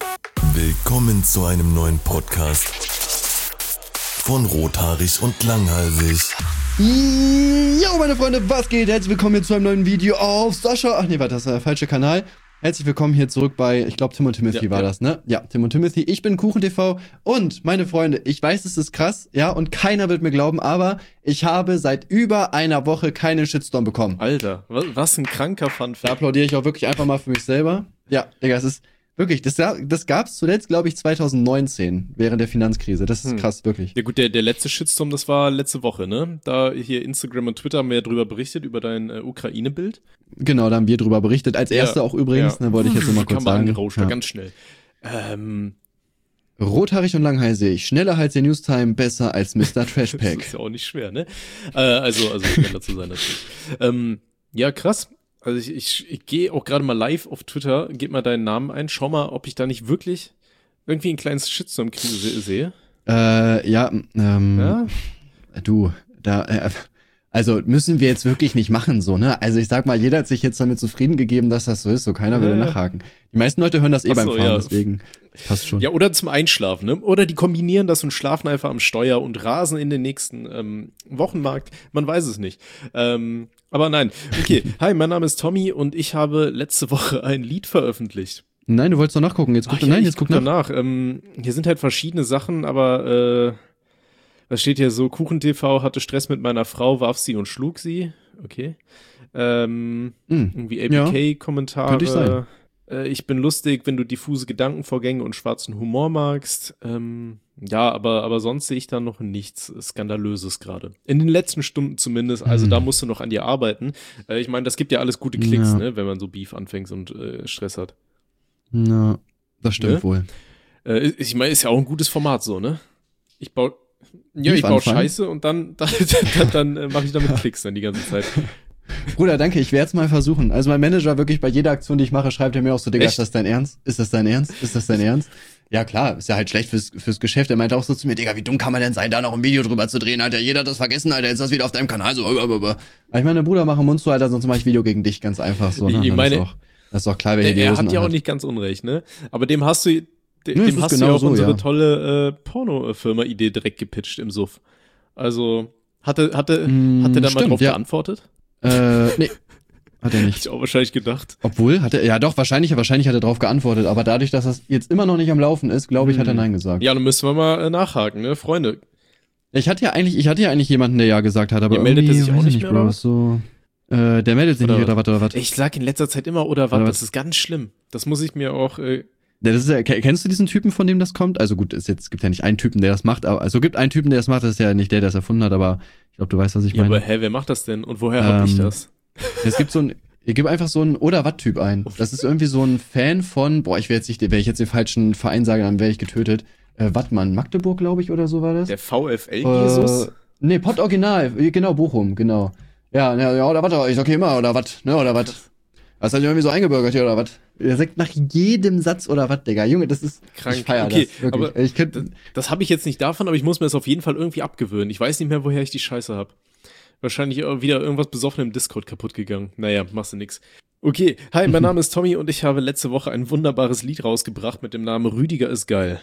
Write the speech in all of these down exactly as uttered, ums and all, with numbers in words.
Willkommen zu einem neuen Podcast von Rothaarig und Langhalsig. Jo, meine Freunde, was geht? Herzlich willkommen hier zu einem neuen Video auf Sascha. Ach nee, warte, das ist der falsche Kanal. Herzlich willkommen hier zurück bei, ich glaube, Tim und Timothy ja, war ja. das, ne? Ja, Tim und Timothy. Ich bin KuchenTV und, meine Freunde, ich weiß, es ist krass, ja, und keiner wird mir glauben, aber ich habe seit über einer Woche keinen Shitstorm bekommen. Alter, was, was ein kranker Funfact. Da applaudiere ich auch wirklich einfach mal für mich selber. Ja, Digga, es ist wirklich, das, das gab's zuletzt, glaube ich, zwanzig neunzehn, während der Finanzkrise. Das ist hm. krass, wirklich. Ja gut, der, der letzte Shitstorm, das war letzte Woche, ne? Da hier Instagram und Twitter haben wir ja drüber berichtet, über dein äh, Ukraine-Bild. Genau, da haben wir drüber berichtet. Als erste ja, auch übrigens, ja. ne, wollte ich jetzt nochmal kurz sagen. Angerauscht, ja. ganz schnell. Ähm... Rothaarig und langhalsig, schneller als der Newstime, besser als Mister Trashpack. Das ist ja auch nicht schwer, ne? Äh, also, also schneller zu sein natürlich. ähm, ja, krass. Also ich, ich, ich gehe auch gerade mal live auf Twitter, gib mal deinen Namen ein, schau mal, ob ich da nicht wirklich irgendwie ein kleines Shitstorm sehe. Äh, ja, ähm, ja? du, da, äh, also müssen wir jetzt wirklich nicht machen, so, ne? Also ich sag mal, jeder hat sich jetzt damit zufrieden gegeben, dass das so ist, so keiner will ja. nachhaken. Die meisten Leute hören das eh Ach beim so, Fahren, ja. deswegen passt schon. Ja, oder zum Einschlafen, ne? Oder die kombinieren das und schlafen einfach am Steuer und rasen in den nächsten ähm, Wochenmarkt. Man weiß es nicht. Ähm, aber nein. Okay, hi, mein Name ist Tommy und ich habe letzte Woche ein Lied veröffentlicht. Nein, du wolltest doch nachgucken. Jetzt guck, Ach, ja, nein, jetzt guck, guck nach. nach. Ähm, hier sind halt verschiedene Sachen, aber äh, da steht hier so, KuchenTV hatte Stress mit meiner Frau, warf sie und schlug sie. Okay. Ähm, mm. Irgendwie A P K-Kommentare. Ja, könnte ich sein. Äh, ich bin lustig, wenn du diffuse Gedankenvorgänge und schwarzen Humor magst. Ähm, ja, aber, aber sonst sehe ich da noch nichts Skandalöses gerade. In den letzten Stunden zumindest. Also mm. da musst du noch an dir arbeiten. Äh, ich meine, das gibt ja alles gute Klicks, ja. ne, wenn man so Beef anfängt und äh, Stress hat. Na, das stimmt ne? wohl. Äh, ich meine, ist ja auch ein gutes Format so, ne? Ich baue Ja, Beef ich baue anfangen. Scheiße und dann, dann, dann, dann äh, mache ich damit Klicks dann die ganze Zeit. Bruder, danke, ich werde es mal versuchen. Also mein Manager wirklich bei jeder Aktion, die ich mache, schreibt er mir auch so, Digga, Echt? ist das dein Ernst? Ist das dein Ernst? Ist das dein Ernst? Ja klar, ist ja halt schlecht fürs, fürs Geschäft. Er meinte auch so zu mir, Digga, wie dumm kann man denn sein, da noch ein Video drüber zu drehen, Alter? Jeder hat das vergessen, Alter, jetzt ist das wieder auf deinem Kanal, so, blablabla. Ich meine, Bruder, mach den Mund zu, Alter, sonst mach ich Video gegen dich, ganz einfach so. Ne? Ich meine, das, ist auch, das ist auch klar, wer der, die Er Hosen hat ja auch anhat. nicht ganz unrecht, ne? Aber dem hast du... De, nee, dem hast genau du ja auch so, unsere ja. tolle äh, Porno-Firma-Idee direkt gepitcht im Suff. Also, hatte, hatte, mm, hat der da stimmt, mal drauf ja. geantwortet? Äh, nee. Hat er nicht. Hätte ich auch wahrscheinlich gedacht. Obwohl, hat er, ja doch, wahrscheinlich, wahrscheinlich hat er drauf geantwortet, aber dadurch, dass das jetzt immer noch nicht am Laufen ist, glaube ich, hm. hat er Nein gesagt. Ja, dann müssen wir mal äh, nachhaken, ne, Freunde. Ich hatte ja eigentlich, ich hatte ja eigentlich jemanden, der Ja gesagt hat, aber ja, meldet er sich auch nicht mehr, Bro, so, äh, der meldet sich oder nicht, oder was, oder was? Ich sag in letzter Zeit immer, oder was, das ist ganz schlimm. Das muss ich mir auch, äh, Ja, das ist ja, kennst du diesen Typen, von dem das kommt? Also gut, es jetzt gibt ja nicht einen Typen, der das macht, aber also gibt einen Typen, der das macht, das ist ja nicht der, der es erfunden hat, aber ich glaube, du weißt, was ich meine. Ja, aber hä, wer macht das denn? Und woher ähm, hab ich das? Es gibt so ein, ihr gebt einfach so einen Oder-Wat-Typ ein. Das ist irgendwie so ein Fan von, boah, ich will jetzt nicht, wenn ich jetzt den falschen Verein sage, dann wäre ich getötet. Äh, Wattmann, Magdeburg, glaube ich, oder so war das. Der VfL-Jesus? Äh, nee, Pott Original, genau, Bochum, genau. Ja, ja, oder was, ich sag hier immer, oder was, ne, oder was. Was hat sich irgendwie so eingebürgert hier, oder was? Er sagt nach jedem Satz, oder was, Digga. Junge, das ist krank. Ich feier okay, das, aber ich könnt, das, das habe ich jetzt nicht davon, aber ich muss mir das auf jeden Fall irgendwie abgewöhnen. Ich weiß nicht mehr, woher ich die Scheiße habe. Wahrscheinlich wieder irgendwas besoffen im Discord kaputt gegangen. Naja, machst du nix. Okay, hi, mein Name ist Tommy und ich habe letzte Woche ein wunderbares Lied rausgebracht mit dem Namen Rüdiger ist geil.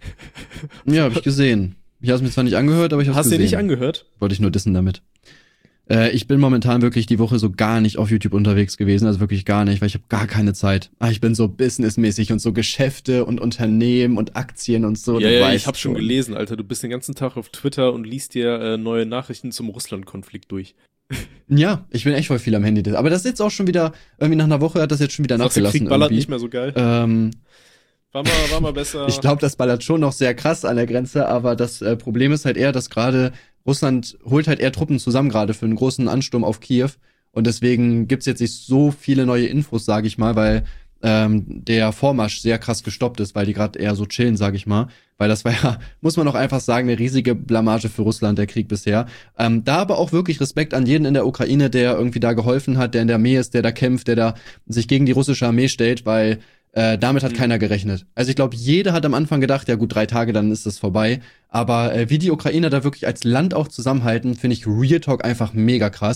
Ja, hab ich gesehen. Ich hab's mir zwar nicht angehört, aber ich hab's Hast gesehen. Hast du nicht angehört? Wollte ich nur dissen damit. Äh, ich bin momentan wirklich die Woche so gar nicht auf YouTube unterwegs gewesen, also wirklich gar nicht, weil ich habe gar keine Zeit. Ah, ich bin so businessmäßig und so Geschäfte und Unternehmen und Aktien und so. Ja, ja, ich hab schon gelesen, Alter. Du bist den ganzen Tag auf Twitter und liest dir äh, neue Nachrichten zum Russland-Konflikt durch. Ja, ich bin echt voll viel am Handy. Aber das ist jetzt auch schon wieder, irgendwie nach einer Woche hat das jetzt schon wieder Sagst nachgelassen. Der Krieg ballert irgendwie. nicht mehr so geil. Ähm, war, mal, war mal besser. Ich glaube, das ballert schon noch sehr krass an der Grenze, aber das äh, Problem ist halt eher, dass gerade Russland holt halt eher Truppen zusammen gerade für einen großen Ansturm auf Kiew und deswegen gibt's jetzt nicht so viele neue Infos, sage ich mal, weil ähm, der Vormarsch sehr krass gestoppt ist, weil die gerade eher so chillen, sage ich mal, weil das war ja, muss man auch einfach sagen, eine riesige Blamage für Russland, der Krieg bisher. Ähm, da aber auch wirklich Respekt an jeden in der Ukraine, der irgendwie da geholfen hat, der in der Armee ist, der da kämpft, der da sich gegen die russische Armee stellt, weil Äh, damit hat mhm. keiner gerechnet. Also ich glaube, jeder hat am Anfang gedacht, ja gut, drei Tage, dann ist das vorbei. Aber äh, wie die Ukrainer da wirklich als Land auch zusammenhalten, finde ich Real Talk einfach mega krass.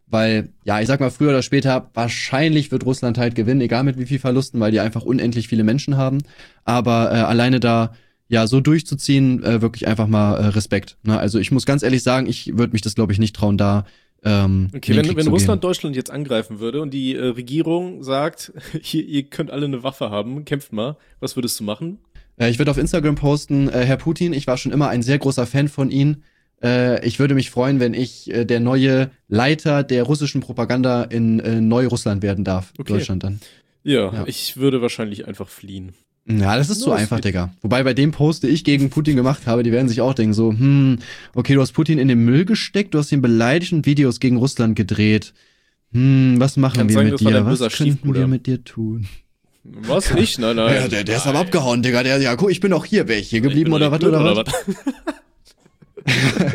Weil, ja, ich sag mal, früher oder später, wahrscheinlich wird Russland halt gewinnen, egal mit wie viel Verlusten, weil die einfach unendlich viele Menschen haben. Aber äh, alleine da, ja, so durchzuziehen, äh, wirklich einfach mal äh, Respekt. Ne? Also ich muss ganz ehrlich sagen, ich würde mich das, glaube ich, nicht trauen, da ähm, Okay, wenn, wenn Russland Deutschland jetzt angreifen würde und die äh, Regierung sagt, hier, ihr könnt alle eine Waffe haben, kämpft mal, was würdest du machen? Äh, ich würde auf Instagram posten, äh, Herr Putin, ich war schon immer ein sehr großer Fan von Ihnen. Äh, ich würde mich freuen, wenn ich äh, der neue Leiter der russischen Propaganda in äh, Neu-Russland werden darf. Okay. Deutschland dann. Ja, Ja. ich würde wahrscheinlich einfach fliehen. Ja, das ist Ja, zu das einfach, geht. Digga. Wobei bei dem Post, den ich gegen Putin gemacht habe, die werden sich auch denken so, hm, okay, du hast Putin in den Müll gesteckt, du hast ihn beleidigt und Videos gegen Russland gedreht. Hm, was machen Kann wir sagen, mit das war dir? dein Was böser könnten Stiefbruder. wir mit dir tun? Was? Ich? Nein, nein. Ja, der, der ist aber abgehauen, Digga. Der, ja, guck, ich bin auch hier. Wäre ich hier Ich geblieben bin oder doch was nicht oder blöd, was?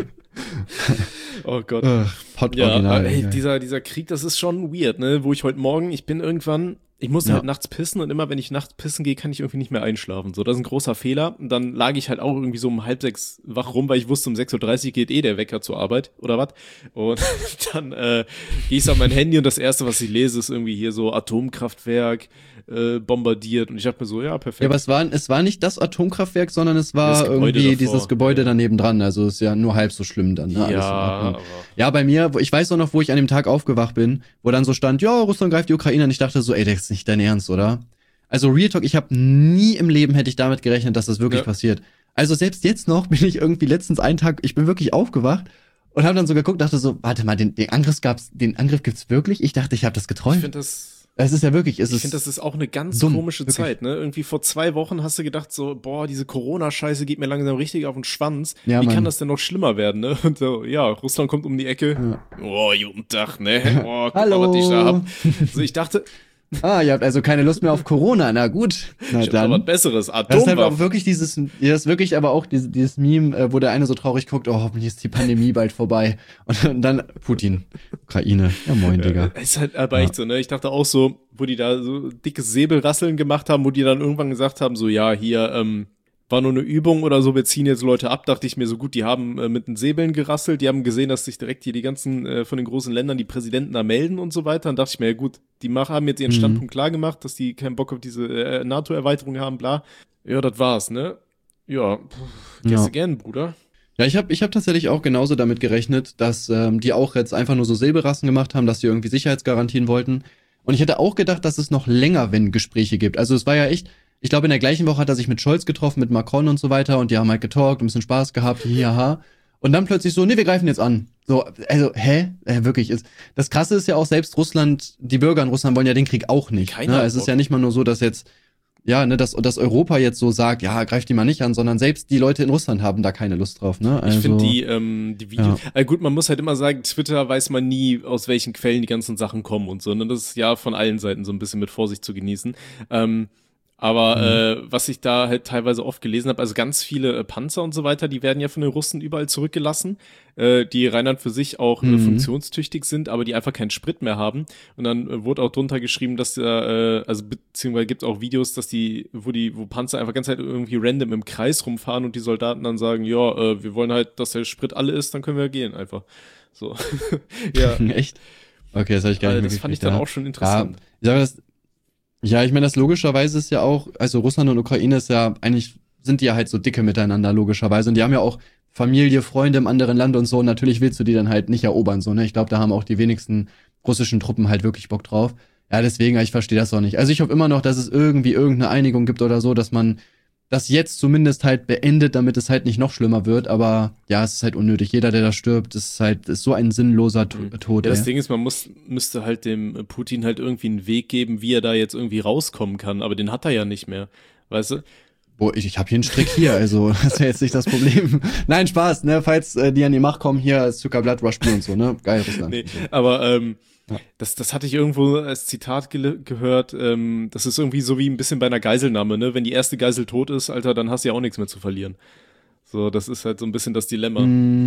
Oh Gott. Ugh, Pott Ja, Original. aber, ey, Digga. dieser, dieser Krieg, das ist schon weird, ne? Wo ich heute Morgen, ich bin irgendwann, ich musste Ja. halt nachts pissen und immer wenn ich nachts pissen gehe, kann ich irgendwie nicht mehr einschlafen. So, das ist ein großer Fehler. Und dann lag ich halt auch irgendwie so um halb sechs wach rum, weil ich wusste, um sechs Uhr dreißig geht eh der Wecker zur Arbeit oder was. Und dann äh, gehe ich so an mein Handy und das erste, was ich lese, ist irgendwie hier so Atomkraftwerk äh, bombardiert. Und ich dachte mir so, ja, perfekt. Ja, aber es war, es war nicht das Atomkraftwerk, sondern es war Das Gebäude irgendwie davor, dieses Gebäude ja. daneben dran. Also ist ja nur halb so schlimm dann. Ne? Alles in ja, Ordnung. aber Ja, bei mir, wo- ich weiß auch noch, wo ich an dem Tag aufgewacht bin, wo dann so stand, ja, Russland greift die Ukraine. Und ich dachte so, ey, das ist nicht dein Ernst, oder? Also Real Talk, ich habe nie im Leben hätte ich damit gerechnet, dass das wirklich Ja. passiert. Also selbst jetzt noch bin ich irgendwie letztens einen Tag, ich bin wirklich aufgewacht und habe dann so geguckt, dachte so, warte mal, den, den Angriff gab's, den Angriff gibt's wirklich? Ich dachte, ich habe das ich geträumt. finde das. Es ist ja wirklich, es Ich ist finde, das ist auch eine ganz dumm, komische wirklich. Zeit, ne? Irgendwie vor zwei Wochen hast du gedacht so, boah, diese Corona-Scheiße geht mir langsam richtig auf den Schwanz. Ja, Wie Mann. kann das denn noch schlimmer werden, ne? Und so, ja, Russland kommt um die Ecke. Ja. Oh, guten Tag, ne? Oh, guck Hallo. mal, was ich da hab. So, ich dachte, Ah, ihr habt also keine Lust mehr auf Corona, na gut. Na ich hab da was dann. Besseres. Das ist halt auch Atomwaffen. wirklich dieses, das ist wirklich aber auch dieses, dieses Meme, äh, wo der eine so traurig guckt, oh, hoffentlich ist die Pandemie bald vorbei. Und dann- dann Putin, Ukraine. Ja, moin, Digga. Ja, ist halt aber Ja. echt so, ne? Ich dachte auch so, wo die da so dickes Säbelrasseln gemacht haben, wo die dann irgendwann gesagt haben, so, ja, hier, ähm, war nur eine Übung oder so, wir ziehen jetzt Leute ab, dachte ich mir so, gut, die haben äh, mit den Säbeln gerasselt, die haben gesehen, dass sich direkt hier die ganzen äh, von den großen Ländern die Präsidenten da melden und so weiter. Dann dachte ich mir, ja gut, die mach, haben jetzt ihren Mhm. Standpunkt klar gemacht, dass die keinen Bock auf diese äh, NATO-Erweiterung haben, bla. Ja, das war's, ne? Ja, pff, guess Ja. again, Bruder. Ja, ich habe ich hab tatsächlich auch genauso damit gerechnet, dass ähm, die auch jetzt einfach nur so Säbelrassen gemacht haben, dass sie irgendwie Sicherheitsgarantien wollten. Und ich hätte auch gedacht, dass es noch länger, wenn Gespräche gibt. Also es war ja echt, ich glaube in der gleichen Woche hat er sich mit Scholz getroffen, mit Macron und so weiter und die haben halt getalkt, ein bisschen Spaß gehabt, hihaha. Und dann plötzlich so, nee, wir greifen jetzt an. So, also, hä? Äh, wirklich, ist, das Krasse ist ja auch, selbst Russland, die Bürger in Russland wollen ja den Krieg auch nicht. Keiner Ne? hat Es ist Bock. ja nicht mal nur so, dass jetzt, ja, ne, dass, dass Europa jetzt so sagt, ja, greift die mal nicht an, sondern selbst die Leute in Russland haben da keine Lust drauf, ne? Also, Ich finde die, ähm, die Videos. Ja. gut, man muss halt immer sagen, Twitter weiß man nie, aus welchen Quellen die ganzen Sachen kommen und so. Und das ist ja von allen Seiten so ein bisschen mit Vorsicht zu genießen. Ähm, aber Mhm. äh, was ich da halt teilweise oft gelesen habe, also ganz viele äh, Panzer und so weiter, die werden ja von den Russen überall zurückgelassen, äh, die rein dann für sich auch äh, Mhm. funktionstüchtig sind, aber die einfach keinen Sprit mehr haben. Und dann äh, wurde auch drunter geschrieben, dass da, äh, also beziehungsweise gibt es auch Videos, dass die, wo die, wo Panzer einfach ganz halt irgendwie random im Kreis rumfahren und die Soldaten dann sagen, ja, äh, wir wollen halt, dass der Sprit alle ist, dann können wir gehen einfach. So. ja. Echt? Okay, das habe ich gar nicht Also, mehr das fand ich gekriegt, dann ja. auch schon interessant. Ja, ich sag das, ja, ich meine, das logischerweise ist ja auch, also Russland und Ukraine ist ja, eigentlich sind die ja halt so dicke miteinander, logischerweise. Und die haben ja auch Familie, Freunde im anderen Land und so. Und natürlich willst du die dann halt nicht erobern, so, ne? Ich glaube, da haben auch die wenigsten russischen Truppen halt wirklich Bock drauf. Ja, deswegen, ich verstehe das auch nicht. Also ich hoffe immer noch, dass es irgendwie irgendeine Einigung gibt oder so, dass man das jetzt zumindest halt beendet, damit es halt nicht noch schlimmer wird. Aber ja, es ist halt unnötig. Jeder, der da stirbt, ist halt ist so ein sinnloser to- Tod. Ja, das ey. Ding ist, man muss, müsste halt dem Putin halt irgendwie einen Weg geben, wie er da jetzt irgendwie rauskommen kann, aber den hat er ja nicht mehr. Weißt du? Boah, ich, ich habe hier einen Strick hier, also das wäre jetzt nicht das Problem. Nein, Spaß, ne? Falls äh, die an die Macht kommen, hier ist Zuckerblatt, Rush Blue und so, ne? Geil, Russland. Nee, aber ähm, Ja. das, das hatte ich irgendwo als Zitat gele- gehört. Ähm, das ist irgendwie so wie ein bisschen bei einer Geiselnahme, ne? Wenn die erste Geisel tot ist, Alter, dann hast du ja auch nichts mehr zu verlieren. So, das ist halt so ein bisschen das Dilemma.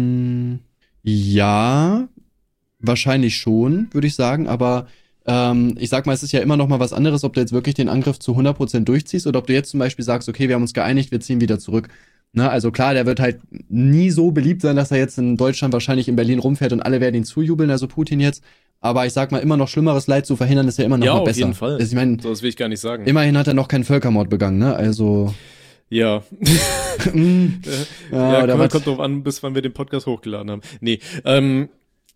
Mm, ja, wahrscheinlich schon, würde ich sagen, aber ähm, ich sag mal, es ist ja immer noch mal was anderes, ob du jetzt wirklich den Angriff zu hundert Prozent durchziehst oder ob du jetzt zum Beispiel sagst, okay, wir haben uns geeinigt, wir ziehen wieder zurück. Ne, also klar, der wird halt nie so beliebt sein, dass er jetzt in Deutschland wahrscheinlich in Berlin rumfährt und alle werden ihn zujubeln, also Putin jetzt. aber ich sag mal, immer noch schlimmeres Leid zu verhindern, ist ja immer noch ja, mal auf besser. jeden Fall. Also ich mein, so, das will ich gar nicht sagen. Immerhin hat er noch keinen Völkermord begangen, ne? Also. Ja. mm, ja, ja, oder kommt, was? kommt drauf an, bis wann wir den Podcast hochgeladen haben. Nee, ähm.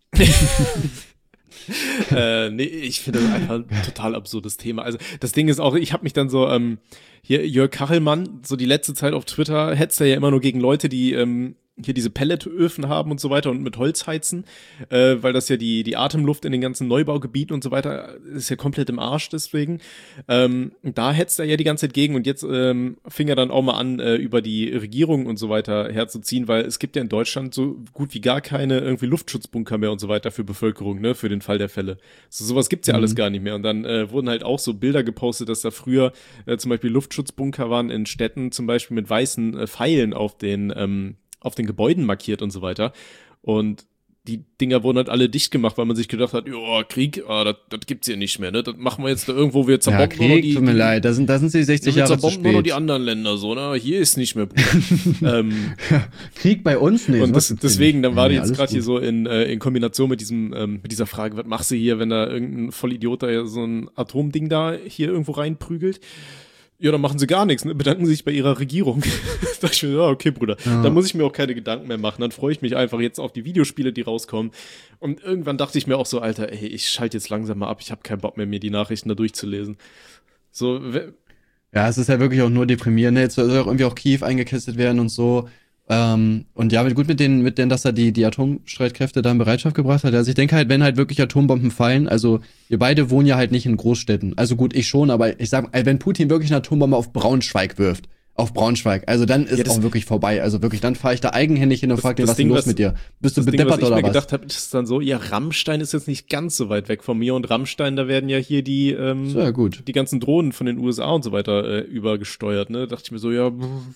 äh, nee, ich finde das einfach ein total absurdes Thema. Also das Ding ist auch, ich habe mich dann so, ähm, hier Jörg Kachelmann, so die letzte Zeit auf Twitter, hetzt er ja immer nur gegen Leute, die ähm, hier diese Pelletöfen haben und so weiter und mit Holz heizen, äh, weil das ja die die Atemluft in den ganzen Neubaugebieten und so weiter ist ja komplett im Arsch deswegen. Ähm, da hetzt er ja die ganze Zeit gegen und jetzt ähm, fing er dann auch mal an, äh, über die Regierung und so weiter herzuziehen, weil es gibt ja in Deutschland so gut wie gar keine irgendwie Luftschutzbunker mehr und so weiter für Bevölkerung, ne, für den Fall der Fälle. So sowas gibt's ja Mhm. alles gar nicht mehr und dann äh, wurden halt auch so Bilder gepostet, dass da früher äh, zum Beispiel Luftschutzbunker waren in Städten, zum Beispiel mit weißen äh, Pfeilen auf den ähm, auf den Gebäuden markiert und so weiter. Und die Dinger wurden halt alle dicht gemacht, weil man sich gedacht hat, ja, Krieg, ah, das, das gibt's hier nicht mehr, ne? Das machen wir jetzt da irgendwo, wir Ja, zerbomben nur noch Krieg, die, tut mir die, leid, da sind, da sind sie sechzig wir Jahre zu zerbomben nur noch die spät. anderen Länder, so, ne? Hier ist nicht mehr, Bruder. ähm, Krieg bei uns nicht. und was das, gibt's denn deswegen, nicht? dann war die Nee, jetzt alles gerade hier gut. so in, äh, in Kombination mit diesem, ähm, mit dieser Frage, was machst du hier, wenn da irgendein Vollidiot da so ein Atomding da hier irgendwo reinprügelt? Ja, dann machen sie gar nichts, ne? Bedanken sich bei ihrer Regierung. Da dachte ich mir, ja, okay, Bruder. Ja. Da muss ich mir auch keine Gedanken mehr machen. Dann freue ich mich einfach jetzt auf die Videospiele, die rauskommen. Und irgendwann dachte ich mir auch so, Alter, ey, ich schalte jetzt langsam mal ab. Ich habe keinen Bock mehr, mir die Nachrichten da durchzulesen. So, we- Ja, es ist ja wirklich auch nur deprimierend. Jetzt soll auch irgendwie auch Kiew eingekesselt werden und so. Ähm, und ja, gut mit denen, mit denen, dass er die, die Atomstreitkräfte da in Bereitschaft gebracht hat. Also ich denke halt, wenn halt wirklich Atombomben fallen, also wir beide wohnen ja halt nicht in Großstädten. Also gut, ich schon, aber ich sag, wenn Putin wirklich eine Atombombe auf Braunschweig wirft, auf Braunschweig, also dann ist Ja, das- auch wirklich vorbei. Also wirklich, dann fahre ich da eigenhändig hin und Das- frage den, das was ist denn Ding, los was- mit dir? Bist du das Ding, was bedeppert ich oder mir was? gedacht habe, ist dann so, ja, Rammstein ist jetzt nicht ganz so weit weg von mir und Rammstein, da werden ja hier die, ähm, So, ja gut. die ganzen Drohnen von den U S A und so weiter äh, übergesteuert, ne? Dachte ich mir so, ja,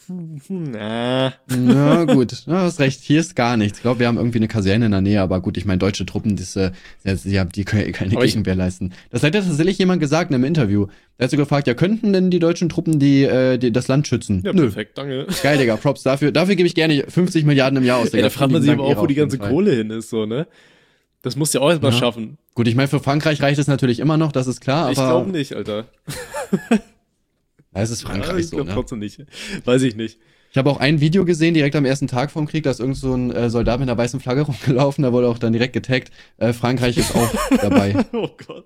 na. Ja, gut, ja, hast recht. Hier ist gar nichts. Ich glaube, wir haben irgendwie eine Kaserne in der Nähe, aber gut, ich meine, deutsche Truppen, das, äh, das, ja, die können ja keine Aber ich- Gegenwehr leisten. Das hat ja tatsächlich jemand gesagt in einem Interview. Der hat so gefragt, ja, könnten denn die deutschen Truppen die, äh, die das Land schützen? Ja, Nö. perfekt, danke. Geil, Digga, Props dafür. Dafür gebe ich gerne fünfzig Milliarden im Jahr aus, Ey, Digga. da fragt man sich Vielen aber Dank auch, wo ihrer die auf jeden ganze Fall. Kohle hin ist, so, ne? Das musst du ja auch erstmal Ja. schaffen. Gut, ich meine, für Frankreich reicht es natürlich immer noch, das ist klar, aber Ich glaube nicht, Alter. ja, es ist Ja, Frankreich ich so, glaube ne? trotzdem nicht. Weiß ich nicht. Ich habe auch ein Video gesehen, direkt am ersten Tag vom Krieg, da ist irgend so ein äh, Soldat mit einer weißen Flagge rumgelaufen, da wurde auch dann direkt getaggt. Äh, Frankreich ist auch dabei. Oh Gott.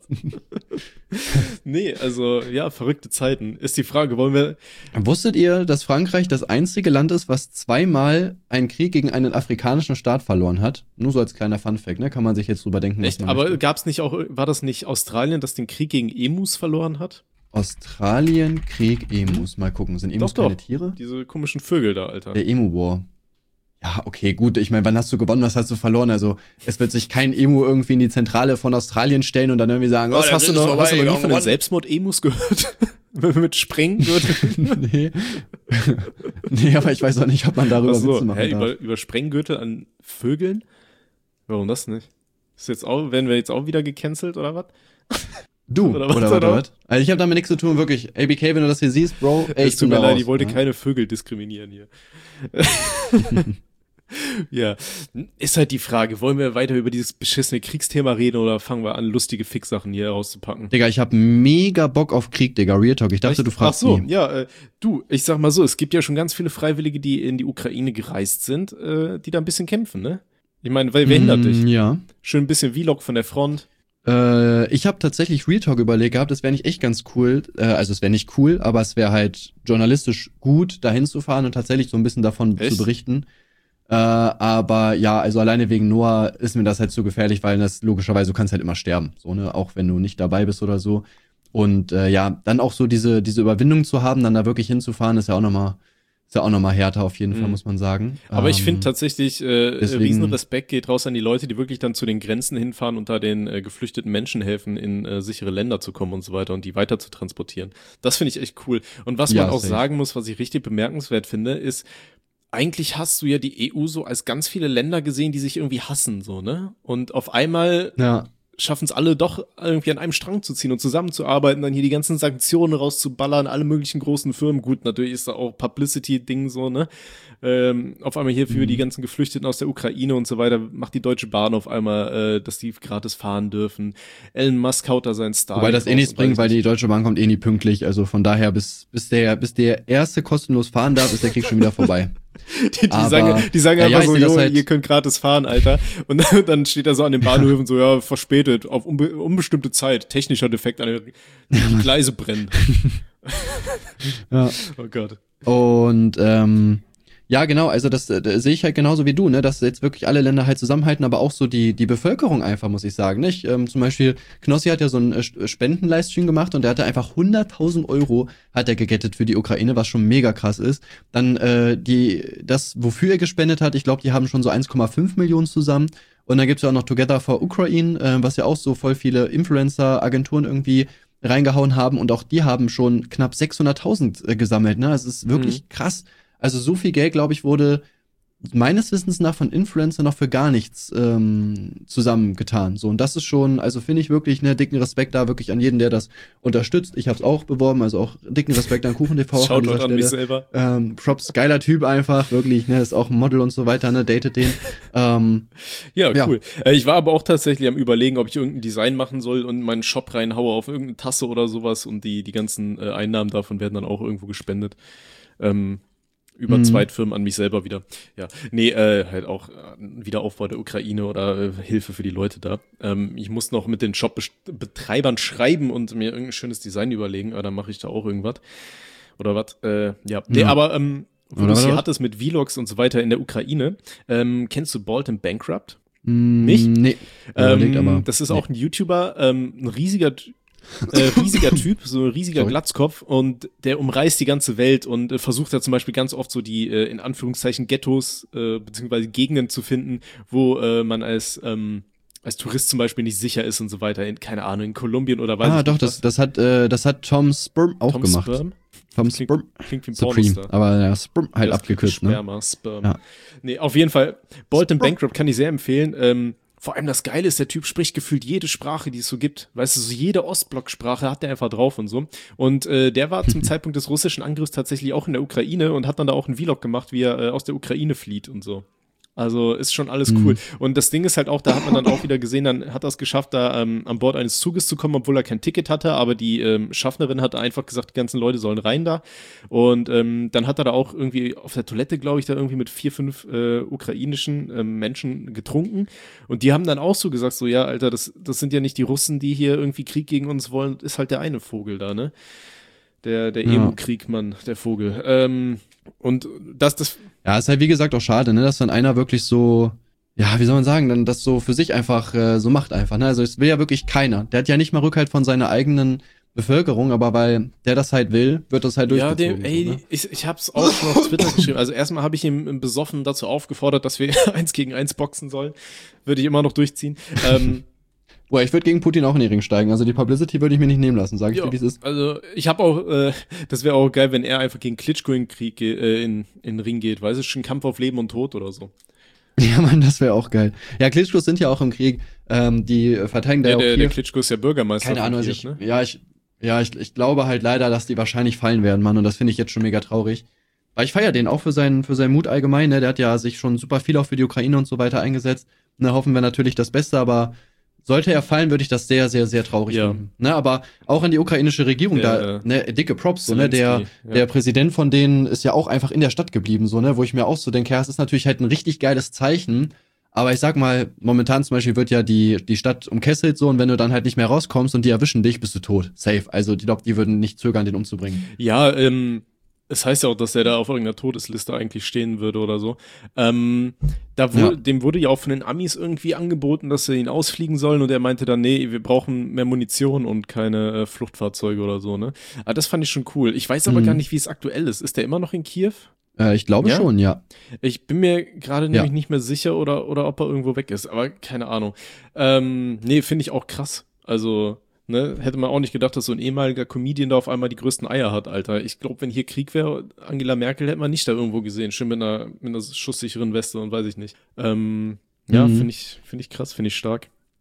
Nee, also, ja, verrückte Zeiten. Ist die Frage, wollen wir, Wusstet ihr, dass Frankreich das einzige Land ist, was zweimal einen Krieg gegen einen afrikanischen Staat verloren hat? Nur so als kleiner Funfact, ne? Kann man sich jetzt drüber denken, was echt, man aber möchte. gab's nicht auch, war das nicht Australien, das den Krieg gegen Emus verloren hat? Australien, Krieg, Emus. Mal gucken, sind Emus Doch, keine doch. Tiere? Diese komischen Vögel da, Alter. Der Emu-War. Ja, okay, gut. Ich meine, wann hast du gewonnen, was hast du verloren? Also, es wird sich kein Emu irgendwie in die Zentrale von Australien stellen und dann irgendwie sagen, Was, der hast du Krieg ist noch, hast du noch vorbei, nie von den Mann. Selbstmord-Emus gehört? Mit Sprenggürtel? Nee. Nee, aber ich weiß auch nicht, ob man darüber Ach so, Witze machen hä, darf. über, über Sprenggürtel an Vögeln? Warum das nicht? Ist jetzt auch, werden wir jetzt auch wieder gecancelt oder was? Du, Oder oder was, was, oder oder was? was? Also ich habe damit nichts zu tun, wirklich. A B K, wenn du das hier siehst, Bro, ey, ich Es tut bin mir da leid, raus, ich wollte ne? keine Vögel diskriminieren hier. Ja, ist halt die Frage, wollen wir weiter über dieses beschissene Kriegsthema reden oder fangen wir an, lustige Fix-Sachen hier rauszupacken? Digga, ich hab mega Bock auf Krieg, Digga, Real Talk. Ich dachte, Echt? du fragst Ach so, nie. ja, äh, du, ich sag mal so, es gibt ja schon ganz viele Freiwillige, die in die Ukraine gereist sind, äh, die da ein bisschen kämpfen, ne? Ich meine, wer, wer hindert Mm, dich? Ja. Schön ein bisschen Vlog von der Front. Äh, ich habe tatsächlich Real Talk überlegt gehabt, das wäre nicht echt ganz cool. Äh, also es wäre nicht cool, aber es wäre halt journalistisch gut, dahin zu fahren und tatsächlich so ein bisschen davon Echt? zu berichten. Äh, aber ja, also alleine wegen Noah ist mir das halt zu gefährlich, weil das logischerweise, du kannst halt immer sterben, so, ne, auch wenn du nicht dabei bist oder so. Und äh, ja, dann auch so diese diese Überwindung zu haben, dann da wirklich hinzufahren, ist ja auch nochmal ist ja auch nochmal härter auf jeden Mhm. Fall, muss man sagen. Aber ich Ähm, finde tatsächlich, äh, deswegen- riesen Respekt geht raus an die Leute, die wirklich dann zu den Grenzen hinfahren und da den äh, geflüchteten Menschen helfen, in äh, sichere Länder zu kommen und so weiter und die weiter zu transportieren. Das finde ich echt cool. Und was Ja, man auch safe. sagen muss, was ich richtig bemerkenswert finde, ist, eigentlich hast du ja die E U so als ganz viele Länder gesehen, die sich irgendwie hassen, so, ne? Und auf einmal ja. schaffen es alle doch irgendwie an einem Strang zu ziehen und zusammenzuarbeiten, dann hier die ganzen Sanktionen rauszuballern, alle möglichen großen Firmen. Gut, natürlich ist da auch Publicity-Ding so, ne? Ähm, auf einmal hier für mhm. die ganzen Geflüchteten aus der Ukraine und so weiter, macht die Deutsche Bahn auf einmal, äh, dass die gratis fahren dürfen. Elon Musk haut da seinen Star. Wobei das eh nichts bringt, weil die Deutsche Bahn kommt eh nie pünktlich. Also von daher, bis, bis der, bis der Erste kostenlos fahren darf, ist der Krieg schon wieder vorbei. Die, die, Aber, sagen, die sagen ja, einfach ja, so, jo, halt ihr könnt gratis fahren, Alter. Und dann, dann steht er so an den Bahnhöfen so, ja, verspätet, auf unbe- unbestimmte Zeit, technischer Defekt, an die Gleise brennen. Ja. Oh Gott. Und ähm, ja, genau, also das, das sehe ich halt genauso wie du, ne, dass jetzt wirklich alle Länder halt zusammenhalten, aber auch so die die Bevölkerung einfach, muss ich sagen, nicht? Ähm, zum Beispiel, Knossi hat ja so einen äh, Spenden-Livestream gemacht und der hatte einfach hunderttausend Euro hat er gegettet für die Ukraine, was schon mega krass ist. Dann äh, die das, wofür er gespendet hat, ich glaube, die haben schon so eins Komma fünf Millionen zusammen. Und dann gibt's ja auch noch Together for Ukraine, äh, was ja auch so voll viele Influencer-Agenturen irgendwie reingehauen haben und auch die haben schon knapp sechshunderttausend äh, gesammelt, ne? Es ist wirklich mhm. krass. Also so viel Geld, glaube ich, wurde meines Wissens nach von Influencer noch für gar nichts ähm, zusammengetan. So, und das ist schon, also finde ich wirklich, ne, dicken Respekt da wirklich an jeden, der das unterstützt. Ich habe es auch beworben, also auch dicken Respekt an Kuchen T V. Schaut an, an mich selber. Ähm, Props, geiler Typ einfach, wirklich, ne, ist auch ein Model und so weiter, ne, datet den. ähm, ja, cool. Ja. Äh, ich war aber auch tatsächlich am Überlegen, ob ich irgendein Design machen soll und meinen Shop reinhaue auf irgendeine Tasse oder sowas und die, die ganzen äh, Einnahmen davon werden dann auch irgendwo gespendet. Ähm, über mhm. Zweitfirmen an mich selber wieder. Ja, nee, äh, halt auch äh, Wiederaufbau der Ukraine oder äh, Hilfe für die Leute da. Ähm, ich muss noch mit den Shop-Betreibern schreiben und mir irgendein schönes Design überlegen, aber dann mache ich da auch irgendwas. Oder was? Äh, ja, nee, ja. aber ähm, wo du es hier hattest mit Vlogs und so weiter in der Ukraine, ähm, kennst du Bald and Bankrupt? Mm, Nicht? Nee. Ähm, aber, das ist nee. auch ein YouTuber, ähm, ein riesiger Äh, riesiger Typ, so ein riesiger Sorry. Glatzkopf und der umreißt die ganze Welt und äh, versucht da zum Beispiel ganz oft so die, äh, in Anführungszeichen, Ghettos, äh, beziehungsweise Gegenden zu finden, wo äh, man als, ähm, als Tourist zum Beispiel nicht sicher ist und so weiter, in, keine Ahnung, in Kolumbien oder weiß ah, ich doch, nicht. das, das hat, äh, das hat Tom Sperm auch Tom gemacht. Sperm? Tom klingt, Sperm. Klingt wie ein Supreme, Pornostar. aber ja, Sperm halt ja, abgekürzt, ne? Sperma, Sperm. Ja. Nee, auf jeden Fall, Bald and Bankrupt kann ich sehr empfehlen, ähm, vor allem das Geile ist, der Typ spricht gefühlt jede Sprache, die es so gibt. Weißt du, so jede Ostblock-Sprache hat der einfach drauf und so. Und äh, der war zum Zeitpunkt des russischen Angriffs tatsächlich auch in der Ukraine und hat dann da auch einen Vlog gemacht, wie er äh, aus der Ukraine flieht und so. Also ist schon alles cool. Mhm. Und das Ding ist halt auch, da hat man dann auch wieder gesehen, dann hat er es geschafft, da ähm, an Bord eines Zuges zu kommen, obwohl er kein Ticket hatte, aber die ähm, Schaffnerin hat einfach gesagt, die ganzen Leute sollen rein da. Und ähm, dann hat er da auch irgendwie auf der Toilette, glaube ich, da irgendwie mit vier, fünf äh, ukrainischen äh, Menschen getrunken. Und die haben dann auch so gesagt, so ja, Alter, das, das sind ja nicht die Russen, die hier irgendwie Krieg gegen uns wollen, ist halt der eine Vogel da, ne? Der, der ja. Emo-Kriegmann, der Vogel. Ähm, und das, das Ja, ist halt wie gesagt auch schade, ne, dass dann einer wirklich so, ja, wie soll man sagen, dann das so für sich einfach äh, so macht einfach, ne? Also es will ja wirklich keiner. Der hat ja nicht mal Rückhalt von seiner eigenen Bevölkerung, aber weil der das halt will, wird das halt durchgezogen. Ja, dem, ey, so, ne? ich, ich hab's auch schon auf Twitter geschrieben. Also erstmal habe ich ihm besoffen dazu aufgefordert, dass wir eins gegen eins boxen sollen. Würde ich immer noch durchziehen. Ähm, Boah, ich würde gegen Putin auch in den Ring steigen. Also die Publicity würde ich mir nicht nehmen lassen, sage ich ja, dir, wie es ist. Also ich habe auch, äh, das wäre auch geil, wenn er einfach gegen Klitschko in Krieg äh, in, in den Ring geht. Weißt du, schon ein Kampf auf Leben und Tod oder so. Ja, Mann, das wäre auch geil. Ja, Klitschkos sind ja auch im Krieg. Ähm, die verteidigen da ja, ja auch der, der Klitschko ist ja Bürgermeister. Keine Ahnung, Kiew, ich, ne? ja, ich, ja, ich, ich glaube halt leider, dass die wahrscheinlich fallen werden, Mann. Und das finde ich jetzt schon mega traurig. Weil ich feiere den auch für seinen, für seinen Mut allgemein. Ne? Der hat ja sich schon super viel auch für die Ukraine und so weiter eingesetzt. Ne, hoffen wir natürlich das Beste, aber sollte er fallen, würde ich das sehr, sehr, sehr traurig ja. finden. Ne, aber auch an die ukrainische Regierung der, da, ne, dicke Props, so, ne, der, ja. der Präsident von denen ist ja auch einfach in der Stadt geblieben, so, ne, wo ich mir auch so denke, ja, es ist natürlich halt ein richtig geiles Zeichen, aber ich sag mal, momentan zum Beispiel wird ja die, die Stadt umkesselt, so, und wenn du dann halt nicht mehr rauskommst und die erwischen dich, bist du tot. Safe. Also, ich glaube, die würden nicht zögern, den umzubringen. Ja, ähm, es heißt ja auch, dass der da auf irgendeiner Todesliste eigentlich stehen würde oder so. Ähm, da wurde, ja. Dem wurde ja auch von den Amis irgendwie angeboten, dass sie ihn ausfliegen sollen und er meinte dann, nee, wir brauchen mehr Munition und keine äh, Fluchtfahrzeuge oder so, ne? Aber das fand ich schon cool. Ich weiß aber mhm. gar nicht, wie es aktuell ist. Ist der immer noch in Kiew? Äh, ich glaube ja? schon, ja. Ich bin mir gerade nämlich ja. nicht mehr sicher oder, oder ob er irgendwo weg ist, aber keine Ahnung. Ähm, nee, finde ich auch krass. Also, ne, hätte man auch nicht gedacht, dass so ein ehemaliger Comedian da auf einmal die größten Eier hat, Alter. Ich glaube, wenn hier Krieg wäre, Angela Merkel hätte man nicht da irgendwo gesehen. Schön mit einer, mit einer schusssicheren Weste und weiß ich nicht. Ähm, ja, mhm. finde ich, finde ich krass, finde ich stark.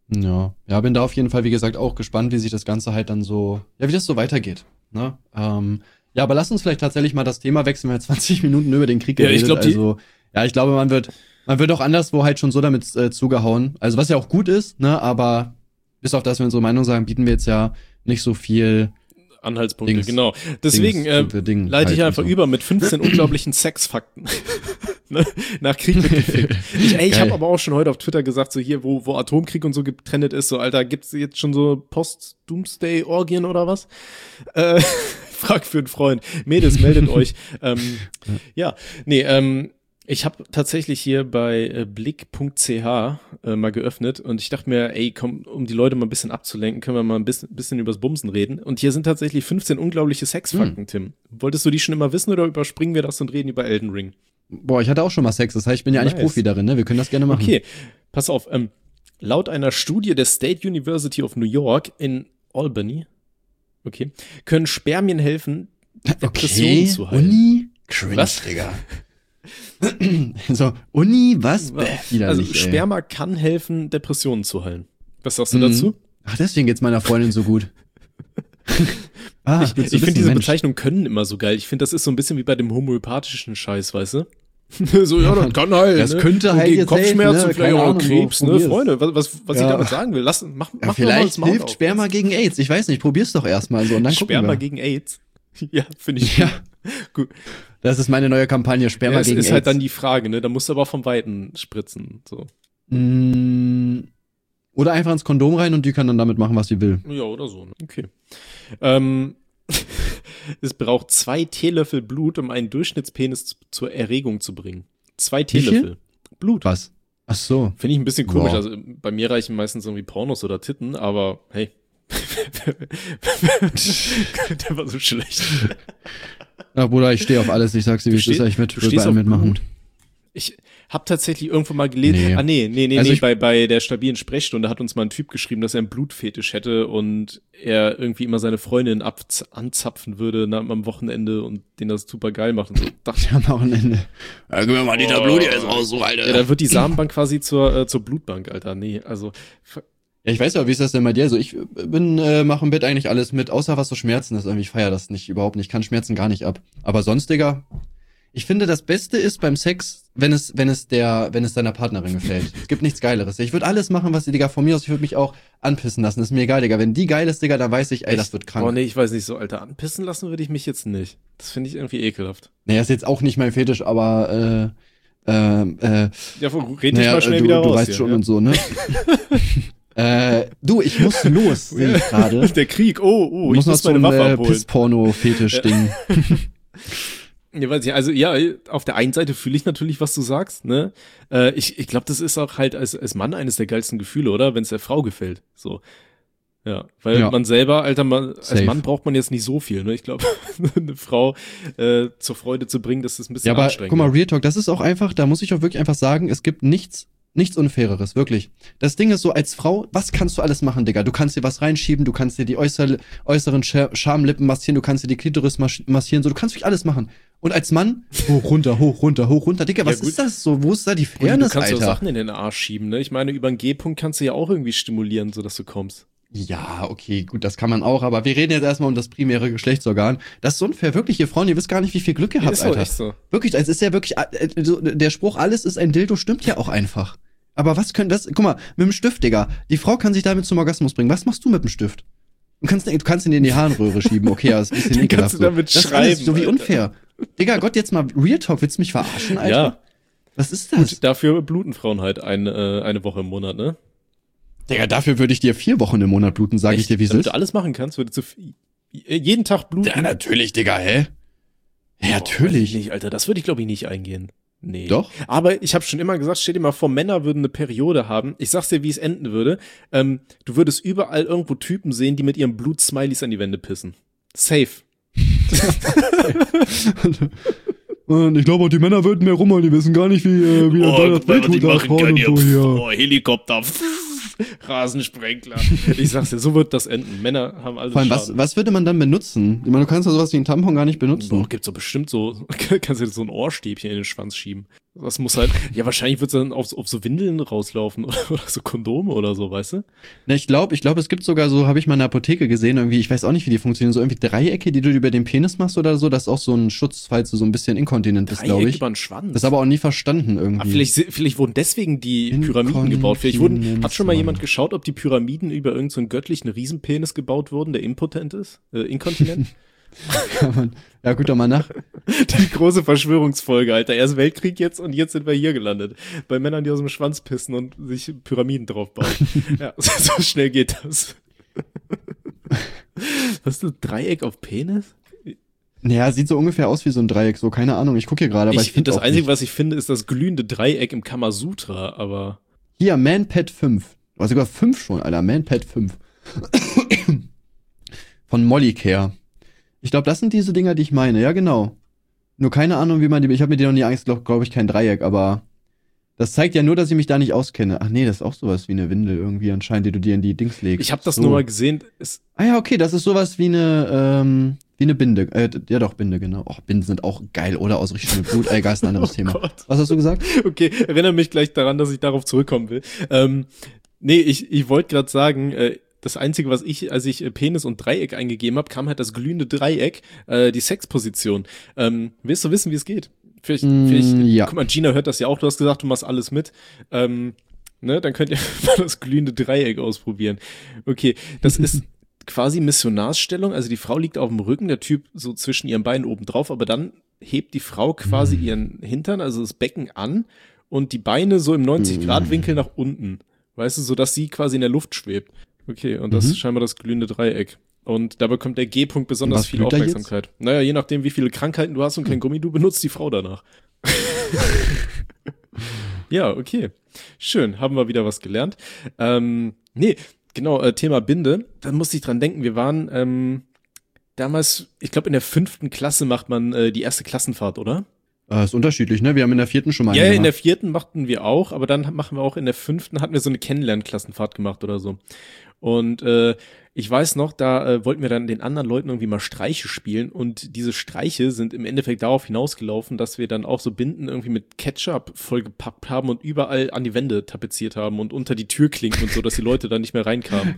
Ja, ja, bin da auf jeden Fall, wie gesagt, auch gespannt, wie sich das Ganze halt dann so, ja, wie das so weitergeht. Ne? Ähm, ja, aber lass uns vielleicht tatsächlich mal das Thema wechseln, wir haben zwanzig Minuten über den Krieg Ja, geredet. ich glaub, die- also, ja, ich glaube, man wird, man wird auch anderswo halt schon so damit äh, zugehauen. Also, was ja auch gut ist, ne, aber bis auf das wir unsere Meinung sagen, bieten wir jetzt ja nicht so viel Anhaltspunkte, Dings- genau. Deswegen Dings äh, für Ding leite ich halt einfach und so. über mit fünfzehn unglaublichen Sexfakten. Ne? Nach Krieg wird gefickt. Ich, ey, ich Geil. habe aber auch schon heute auf Twitter gesagt, so hier, wo, wo Atomkrieg und so getrennt ist, so, Alter, gibt's jetzt schon so Post-Doomsday-Orgien oder was? Äh, frag für einen Freund. Mädels, meldet euch. Ähm, ja, nee, ähm, ich habe tatsächlich hier bei äh, blick punkt c h äh, mal geöffnet und ich dachte mir, ey, komm, um die Leute mal ein bisschen abzulenken, können wir mal ein bisschen, bisschen übers Bumsen reden. Und hier sind tatsächlich fünfzehn unglaubliche Sexfakten, Tim. Wolltest du die schon immer wissen oder überspringen wir das und reden über Elden Ring? Boah, ich hatte auch schon mal Sex, das heißt, ich bin ja eigentlich Nice. Profi darin, ne? Wir können das gerne machen. Okay, pass auf. Ähm, laut einer Studie der State University of New York in Albany, okay, können Spermien helfen, Depressionen Okay, zu heilen. Uni? Cringe, Was? Digga. So, Uni, was? Bäh, Also widerlich, ey. Sperma kann helfen, Depressionen zu heilen. Was sagst du Mhm. dazu? Ach, deswegen geht's meiner Freundin so gut. ah, Ich, willst ich du finde wissen, diese Mensch. Bezeichnung können immer so geil. Ich finde, das ist so ein bisschen wie bei dem homöopathischen Scheiß, weißt du? So, ja, das kann heilen. Das ne? könnte Und halt gegen jetzt Kopfschmerzen, helfen, ne? vielleicht Keine auch Ahnung, Krebs, so, ne? probier's. Freunde, was, was, was Ja. ich damit sagen will, lass, mach, mach Ja, doch mal vielleicht das Maul hilft auf. Sperma gegen AIDS. Ich weiß nicht, probier's doch erstmal so und dann gucken Sperma wir. gegen AIDS. Ja, finde ich Ja, gut. das ist meine neue Kampagne, Sperma Ja, es gegen ist AIDS. halt dann die Frage, ne? Da musst du aber vom Weiten spritzen. So. Mm, Oder einfach ins Kondom rein und die kann dann damit machen, was sie will. Ja, oder so. Ne? Okay. Ähm, es braucht zwei Teelöffel Blut, um einen Durchschnittspenis z- zur Erregung zu bringen. Zwei Wie viel? Teelöffel. Blut. Was? Ach so. Finde ich ein bisschen komisch. Boah. Also bei mir reichen meistens irgendwie Pornos oder Titten, aber hey. Der war so schlecht. Ja, Bruder, ich stehe auf alles. Ich sag's dir, wie es Du ist. steh- Ich mit, du würde stehst bei allem auf mitmachen. Blut. Ich habe tatsächlich irgendwo mal gelesen, Nee. ah nee, nee, nee, Also nee, ich- bei, bei der stabilen Sprechstunde hat uns mal ein Typ geschrieben, dass er einen Blutfetisch hätte und er irgendwie immer seine Freundin ab anzapfen würde na, am Wochenende und den das super geil macht und so. Dachte Wir haben auch ein Ende. Ja, gib mir mal Liter Blut hier jetzt raus, so, Alter. Ja, da wird die Samenbank quasi zur, äh, zur Blutbank, Alter. Nee, also Ja, ich weiß ja, wie ist das denn bei dir? Also ich bin, äh, mache im Bett eigentlich alles mit, außer was so Schmerzen ist. Irgendwie, ich feier das nicht, überhaupt nicht. Ich kann Schmerzen gar nicht ab. Aber sonst, Digga, ich finde, das Beste ist beim Sex, wenn es, wenn es der, wenn es deiner Partnerin gefällt. Es gibt nichts Geileres. Ich würde alles machen, was die, Digga, von mir aus, ich würde mich auch anpissen lassen. Ist mir egal, Digga. Wenn die geil ist, Digga, dann weiß ich, ey, das wird krank. oh nee, ich weiß nicht, so Alter, anpissen lassen würde ich mich jetzt nicht. Das finde ich irgendwie ekelhaft. Naja, ist jetzt auch nicht mein Fetisch, aber, äh, äh, äh, Ja, red dich naja, mal schnell du, wieder du raus. weißt hier, schon ja. und so, ne? äh, du, ich muss los, sehe ich gerade. Der Krieg, oh, oh, Ich muss ich noch muss so meine ein Waffe äh, abholen. Piss-Porno-Fetisch-Ding. Ja, weiß ich, also ja, auf der einen Seite fühle ich natürlich, was du sagst, ne? Äh, ich ich glaube, das ist auch halt als, als Mann eines der geilsten Gefühle, oder? Wenn es der Frau gefällt. So. Ja, weil Ja. man selber, Alter, man, als Safe. Mann braucht man jetzt nicht so viel, ne? Ich glaube, eine Frau äh, zur Freude zu bringen, das ist ein bisschen Ja, aber anstrengend. guck mal, Real Talk, das ist auch einfach, da muss ich auch wirklich einfach sagen, es gibt nichts, nichts Unfaireres, wirklich. Das Ding ist so, als Frau, was kannst du alles machen, Digga? Du kannst dir was reinschieben, du kannst dir die äußer, äußeren Scha- Schamlippen massieren, du kannst dir die Klitoris mas- massieren, so, du kannst wirklich alles machen. Und als Mann, hoch, runter, hoch, runter, hoch, runter, Digga, was Ja, gut. ist das so? Wo ist da die Und du Fairness, kannst ja Alter? Sachen in den Arsch schieben, ne? Ich meine, über einen G-Punkt kannst du ja auch irgendwie stimulieren, sodass du kommst. Ja, okay, gut, das kann man auch, aber wir reden jetzt erstmal um das primäre Geschlechtsorgan. Das ist so unfair, wirklich, ihr Frauen, ihr wisst gar nicht, wie viel Glück ihr habt, ist so, Alter. echt so. Wirklich, es ist ja wirklich, äh, so, der Spruch, alles ist ein Dildo, stimmt ja auch einfach. Aber was können das, guck mal, mit dem Stift, Digga, die Frau kann sich damit zum Orgasmus bringen. Was machst du mit dem Stift? Du kannst, du kannst ihn in die Harnröhre schieben, okay, das ist ein bisschen Den ekelhaft. kannst du so. damit das ist alles schreiben, so wie Alter. unfair. Digga, Gott, jetzt mal Real Talk, willst du mich verarschen, Alter? Ja. Was ist das? Gut, dafür bluten Frauen halt eine, äh, eine Woche im Monat, ne? Digga, dafür würde ich dir vier Wochen im Monat bluten, sag ich Echt? dir, wie es Damit ist. du alles machen kannst, würdest du f- jeden Tag bluten. Ja, natürlich, Digga, hä? Ja, Boah, natürlich. weiß ich nicht, Alter, das würde ich glaube ich nicht eingehen. Nee. Doch? Aber ich habe schon immer gesagt, stell dir mal vor, Männer würden eine Periode haben. Ich sag's dir, wie es enden würde. Ähm, du würdest überall irgendwo Typen sehen, die mit ihren Blut-Smileys an die Wände pissen. Safe. Und ich glaube auch, die Männer würden mehr rumholen, die wissen gar nicht, wie, äh, wie Oh, guck mal, was die machen können hier. und so hier. Oh, Helikopter. Rasensprengler. Ich sag's dir, so wird das enden. Männer haben alles Vor allem, was, Schaden. was würde man dann benutzen? Ich meine, du kannst ja sowas wie einen Tampon gar nicht benutzen. Boah, gibt's so bestimmt so, kannst du dir so ein Ohrstäbchen in den Schwanz schieben. Das muss halt, ja, wahrscheinlich wird es dann auf, auf so Windeln rauslaufen oder, oder so Kondome oder so, weißt du? Na, ich glaube, ich glaube, es gibt sogar so, habe ich mal in der Apotheke gesehen, irgendwie, ich weiß auch nicht, wie die funktionieren, so irgendwie Dreiecke, die du über den Penis machst oder so, das ist auch so ein Schutz, falls du so ein bisschen inkontinent bist, glaube ich. Über den Schwanz. Das aber auch nie verstanden irgendwie. Aber vielleicht, vielleicht wurden deswegen die Pyramiden gebaut. Vielleicht wurden, hat schon mal jemand geschaut, ob die Pyramiden über irgendeinen so göttlichen Riesenpenis gebaut wurden, der impotent ist, äh, inkontinent? Ja, man, ja, gut, doch mal nach. Die große Verschwörungsfolge, Alter. Erst Weltkrieg jetzt und jetzt sind wir hier gelandet. Bei Männern, die aus dem Schwanz pissen und sich Pyramiden drauf bauen. Ja, so schnell geht das. Was ist das? Dreieck auf Penis? Naja, sieht so ungefähr aus wie so ein Dreieck, so, keine Ahnung, ich gucke hier gerade, aber ich, ich finde, das Einzige, nicht. was ich finde, ist das glühende Dreieck im Kamasutra, aber. Hier, ManPad fünf. Oder sogar fünf schon, Alter, ManPad fünf. Von Molicare. Ich glaube, das sind diese Dinger, die ich meine. Ja, genau. Nur keine Ahnung, wie man die... Ich habe mit denen noch nie Angst, glaube glaub ich, kein Dreieck, aber... Das zeigt ja nur, dass ich mich da nicht auskenne. Ach nee, das ist auch sowas wie eine Windel irgendwie anscheinend, die du dir in die Dings legst. Ich habe das so. nur mal gesehen. Es ah ja, okay, das ist sowas wie eine... Ähm, wie eine Binde. Äh, ja doch, Binde, genau. Och, Binden sind auch geil, oder? Aus richtig Blut. Ey, geil, ist ein anderes oh Thema. Gott. Was hast du gesagt? Okay, erinnere mich gleich daran, dass ich darauf zurückkommen will. Ähm, nee, ich, ich wollte gerade sagen... Äh, Das Einzige, was ich, als ich Penis und Dreieck eingegeben habe, kam halt das glühende Dreieck, äh, die Sexposition. Ähm, willst du wissen, wie es geht? Vielleicht, mm, vielleicht, ja. Guck mal, Gina hört das ja auch, du hast gesagt, du machst alles mit. Ähm, ne, dann könnt ihr mal das glühende Dreieck ausprobieren. Okay, das ist quasi Missionarsstellung, also die Frau liegt auf dem Rücken, der Typ so zwischen ihren Beinen oben drauf, aber dann hebt die Frau quasi mm. ihren Hintern, also das Becken an und die Beine so im neunzig-Grad-Winkel nach unten. Weißt du, so dass sie quasi in der Luft schwebt. Okay, und das Mhm. ist scheinbar das glühende Dreieck. Und da bekommt der G-Punkt besonders Was viel glüht da Aufmerksamkeit. Naja, je nachdem, wie viele Krankheiten du hast und kein Gummi, du benutzt die Frau danach. Ja, okay. Schön, haben wir wieder was gelernt. Ähm, nee, genau, äh, Thema Binde. Da musste ich dran denken, wir waren ähm, damals, ich glaube in der fünften Klasse macht man äh, die erste Klassenfahrt, oder? Äh, ist unterschiedlich, ne? Wir haben in der vierten schon mal Ja, eine in der gemacht. vierten machten wir auch, aber dann machen wir auch in der fünften, hatten wir so eine Kennenlernklassenfahrt gemacht oder so. Und äh, ich weiß noch, da äh, wollten wir dann den anderen Leuten irgendwie mal Streiche spielen und diese Streiche sind im Endeffekt darauf hinausgelaufen, dass wir dann auch so Binden irgendwie mit Ketchup vollgepackt haben und überall an die Wände tapeziert haben und unter die Türklinken und so, dass die Leute da nicht mehr reinkamen.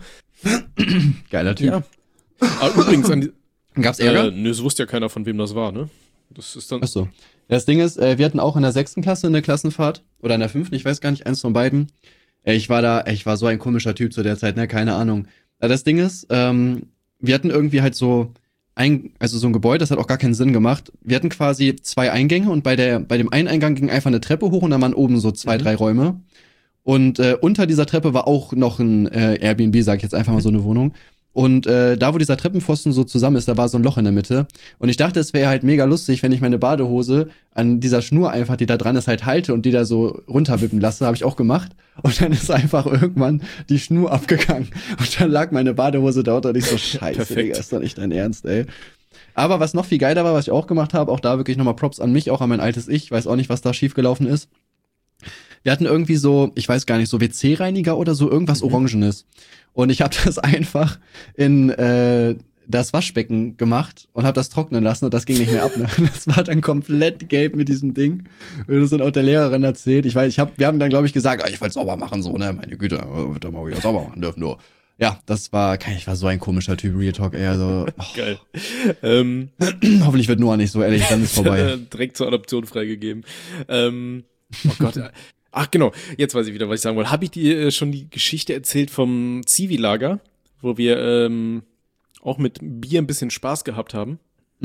Geiler Typ. Ja. Aber übrigens, an die, Gab's Ärger? äh, nö, es wusste ja keiner, von wem das war, ne? Das ist dann. Ach so. Das Ding ist, äh, wir hatten auch in der sechsten Klasse eine Klassenfahrt. Oder in der fünften, ich weiß gar nicht, eins von beiden. Äh, ich war da, ich war so ein komischer Typ zu der Zeit, ne, keine Ahnung. Äh, das Ding ist, ähm, wir hatten irgendwie halt so ein, also so ein Gebäude, das hat auch gar keinen Sinn gemacht. Wir hatten quasi zwei Eingänge und bei der, bei dem einen Eingang ging einfach eine Treppe hoch und dann waren oben so zwei, mhm. drei Räume. Und äh, unter dieser Treppe war auch noch ein äh, Airbnb, sag ich jetzt einfach mal so eine Wohnung. Und äh, da, wo dieser Treppenpfosten so zusammen ist, da war so ein Loch in der Mitte. Und ich dachte, es wäre halt mega lustig, wenn ich meine Badehose an dieser Schnur einfach, die da dran ist, halt halte und die da so runterwippen lasse. Habe ich auch gemacht. Und dann ist einfach irgendwann die Schnur abgegangen. Und dann lag meine Badehose dort und ich so, scheiße, Digga, ist doch nicht dein Ernst, ey. Aber was noch viel geiler war, was ich auch gemacht habe, auch da wirklich nochmal Props an mich, auch an mein altes Ich. Weiß auch nicht, was da schiefgelaufen ist. Wir hatten irgendwie so, ich weiß gar nicht, so W C-Reiniger oder so, irgendwas mhm. Orangenes. Und ich habe das einfach in äh, das Waschbecken gemacht und habe das trocknen lassen und das ging nicht mehr ab. Ne? Das war dann komplett gelb mit diesem Ding. Und das hat auch der Lehrerin erzählt. Ich weiß, ich hab, wir haben dann, glaube ich, gesagt, ah, ich will sauber machen, so, ne, meine Güte, wird doch mal wieder sauber machen dürfen, nur. Ja, das war, ich war so ein komischer Typ, Real Talk, ey, also. Oh. Geil. Ähm, Hoffentlich wird Noah nicht so ehrlich, dann ist vorbei. Direkt zur Adoption freigegeben. Ähm, oh Gott, ach genau, jetzt weiß ich wieder, was ich sagen wollte. Habe ich dir äh, schon die Geschichte erzählt vom Zivi-Lager, wo wir ähm, auch mit Bier ein bisschen Spaß gehabt haben?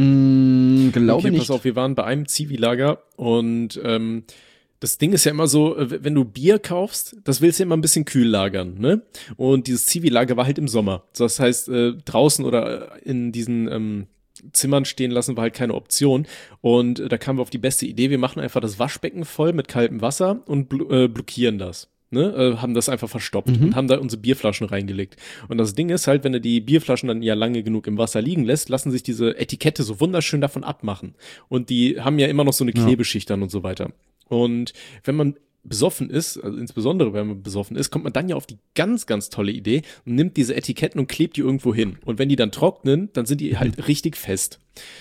Mm, glaube okay, nicht. Pass auf, wir waren bei einem Zivi-Lager und ähm, das Ding ist ja immer so, wenn du Bier kaufst, das willst du ja immer ein bisschen kühl lagern, ne? Und dieses Zivi-Lager war halt im Sommer. Das heißt, äh, draußen oder in diesen ähm, Zimmern stehen lassen war halt keine Option. Und äh, da kamen wir auf die beste Idee, wir machen einfach das Waschbecken voll mit kaltem Wasser und bl- äh, blockieren das. Ne, äh, haben das einfach verstopft mhm. und haben da unsere Bierflaschen reingelegt. Und das Ding ist halt, wenn du die Bierflaschen dann ja lange genug im Wasser liegen lässt, lassen sich diese Etikette so wunderschön davon abmachen. Und die haben ja immer noch so eine Klebeschicht dann und so weiter. Und wenn man besoffen ist, also insbesondere wenn man besoffen ist, kommt man dann ja auf die ganz, ganz tolle Idee und nimmt diese Etiketten und klebt die irgendwo hin. Und wenn die dann trocknen, dann sind die halt mhm. richtig fest.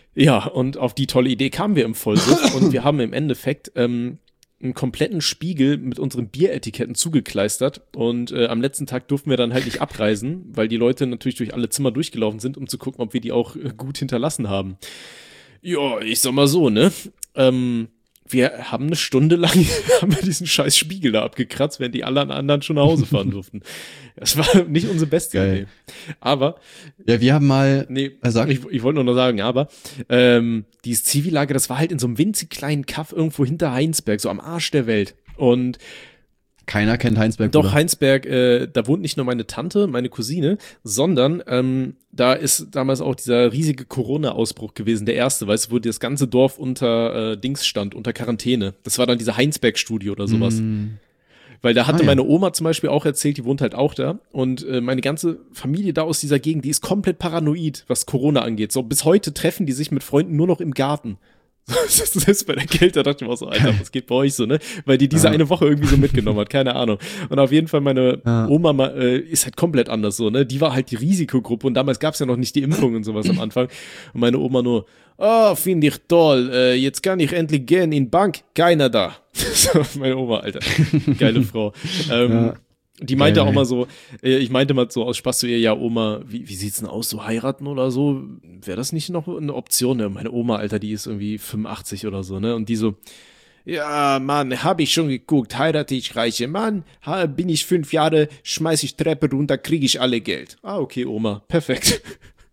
Ja, und auf die tolle Idee kamen wir im Vollsuff und wir haben im Endeffekt ähm, einen kompletten Spiegel mit unseren Bieretiketten zugekleistert und äh, am letzten Tag durften wir dann halt nicht abreisen, weil die Leute natürlich durch alle Zimmer durchgelaufen sind, um zu gucken, ob wir die auch äh, gut hinterlassen haben. Ja, ich sag mal so, ne? Ähm, wir haben eine Stunde lang haben wir diesen scheiß Spiegel da abgekratzt, während die alle anderen schon nach Hause fahren durften. Das war nicht unsere beste Geil. Idee. Aber Ja, wir haben mal, Nee, Er sagt- ich, ich wollte nur noch sagen, aber ähm, dieses Zivilager, das war halt in so einem winzig kleinen Kaff irgendwo hinter Heinsberg, so am Arsch der Welt. Und keiner kennt Heinsberg. doch, Bruder. Heinsberg, äh, da wohnt nicht nur meine Tante, meine Cousine, sondern ähm, da ist damals auch dieser riesige Corona-Ausbruch gewesen, der erste, weißt du, wo das ganze Dorf unter äh, Dings stand, unter Quarantäne. Das war dann diese Heinsberg-Studie oder sowas. Mm. Weil da hatte Ah, ja. meine Oma zum Beispiel auch erzählt, die wohnt halt auch da. Und äh, meine ganze Familie da aus dieser Gegend, die ist komplett paranoid, was Corona angeht. So bis heute treffen die sich mit Freunden nur noch im Garten. Das ist bei der Kälte, da dachte ich mir auch so, Alter, was geht bei euch so, ne? Weil die diese Ja. eine Woche irgendwie so mitgenommen hat, keine Ahnung. Und auf jeden Fall, meine Ja. Oma ma- äh, ist halt komplett anders so, ne? Die war halt die Risikogruppe und damals gab's ja noch nicht die Impfung und sowas am Anfang. Und meine Oma nur, oh, finde ich toll, äh, jetzt kann ich endlich gehen in Bank, keiner da. So, meine Oma, Alter, geile Frau. Ähm, Ja. Die meinte Geil, auch ey. mal so, äh, ich meinte mal so aus Spaß zu ihr, ja Oma, wie, wie sieht's denn aus, so heiraten oder so? Wäre das nicht noch eine Option? Ja, meine Oma, Alter, die ist irgendwie fünfundachtzig oder so, ne? Und die so, ja, Mann, hab ich schon geguckt, heirate ich reiche Mann, ha, bin ich fünf Jahre, schmeiß ich Treppe runter, krieg ich alle Geld. Ah, okay, Oma, perfekt.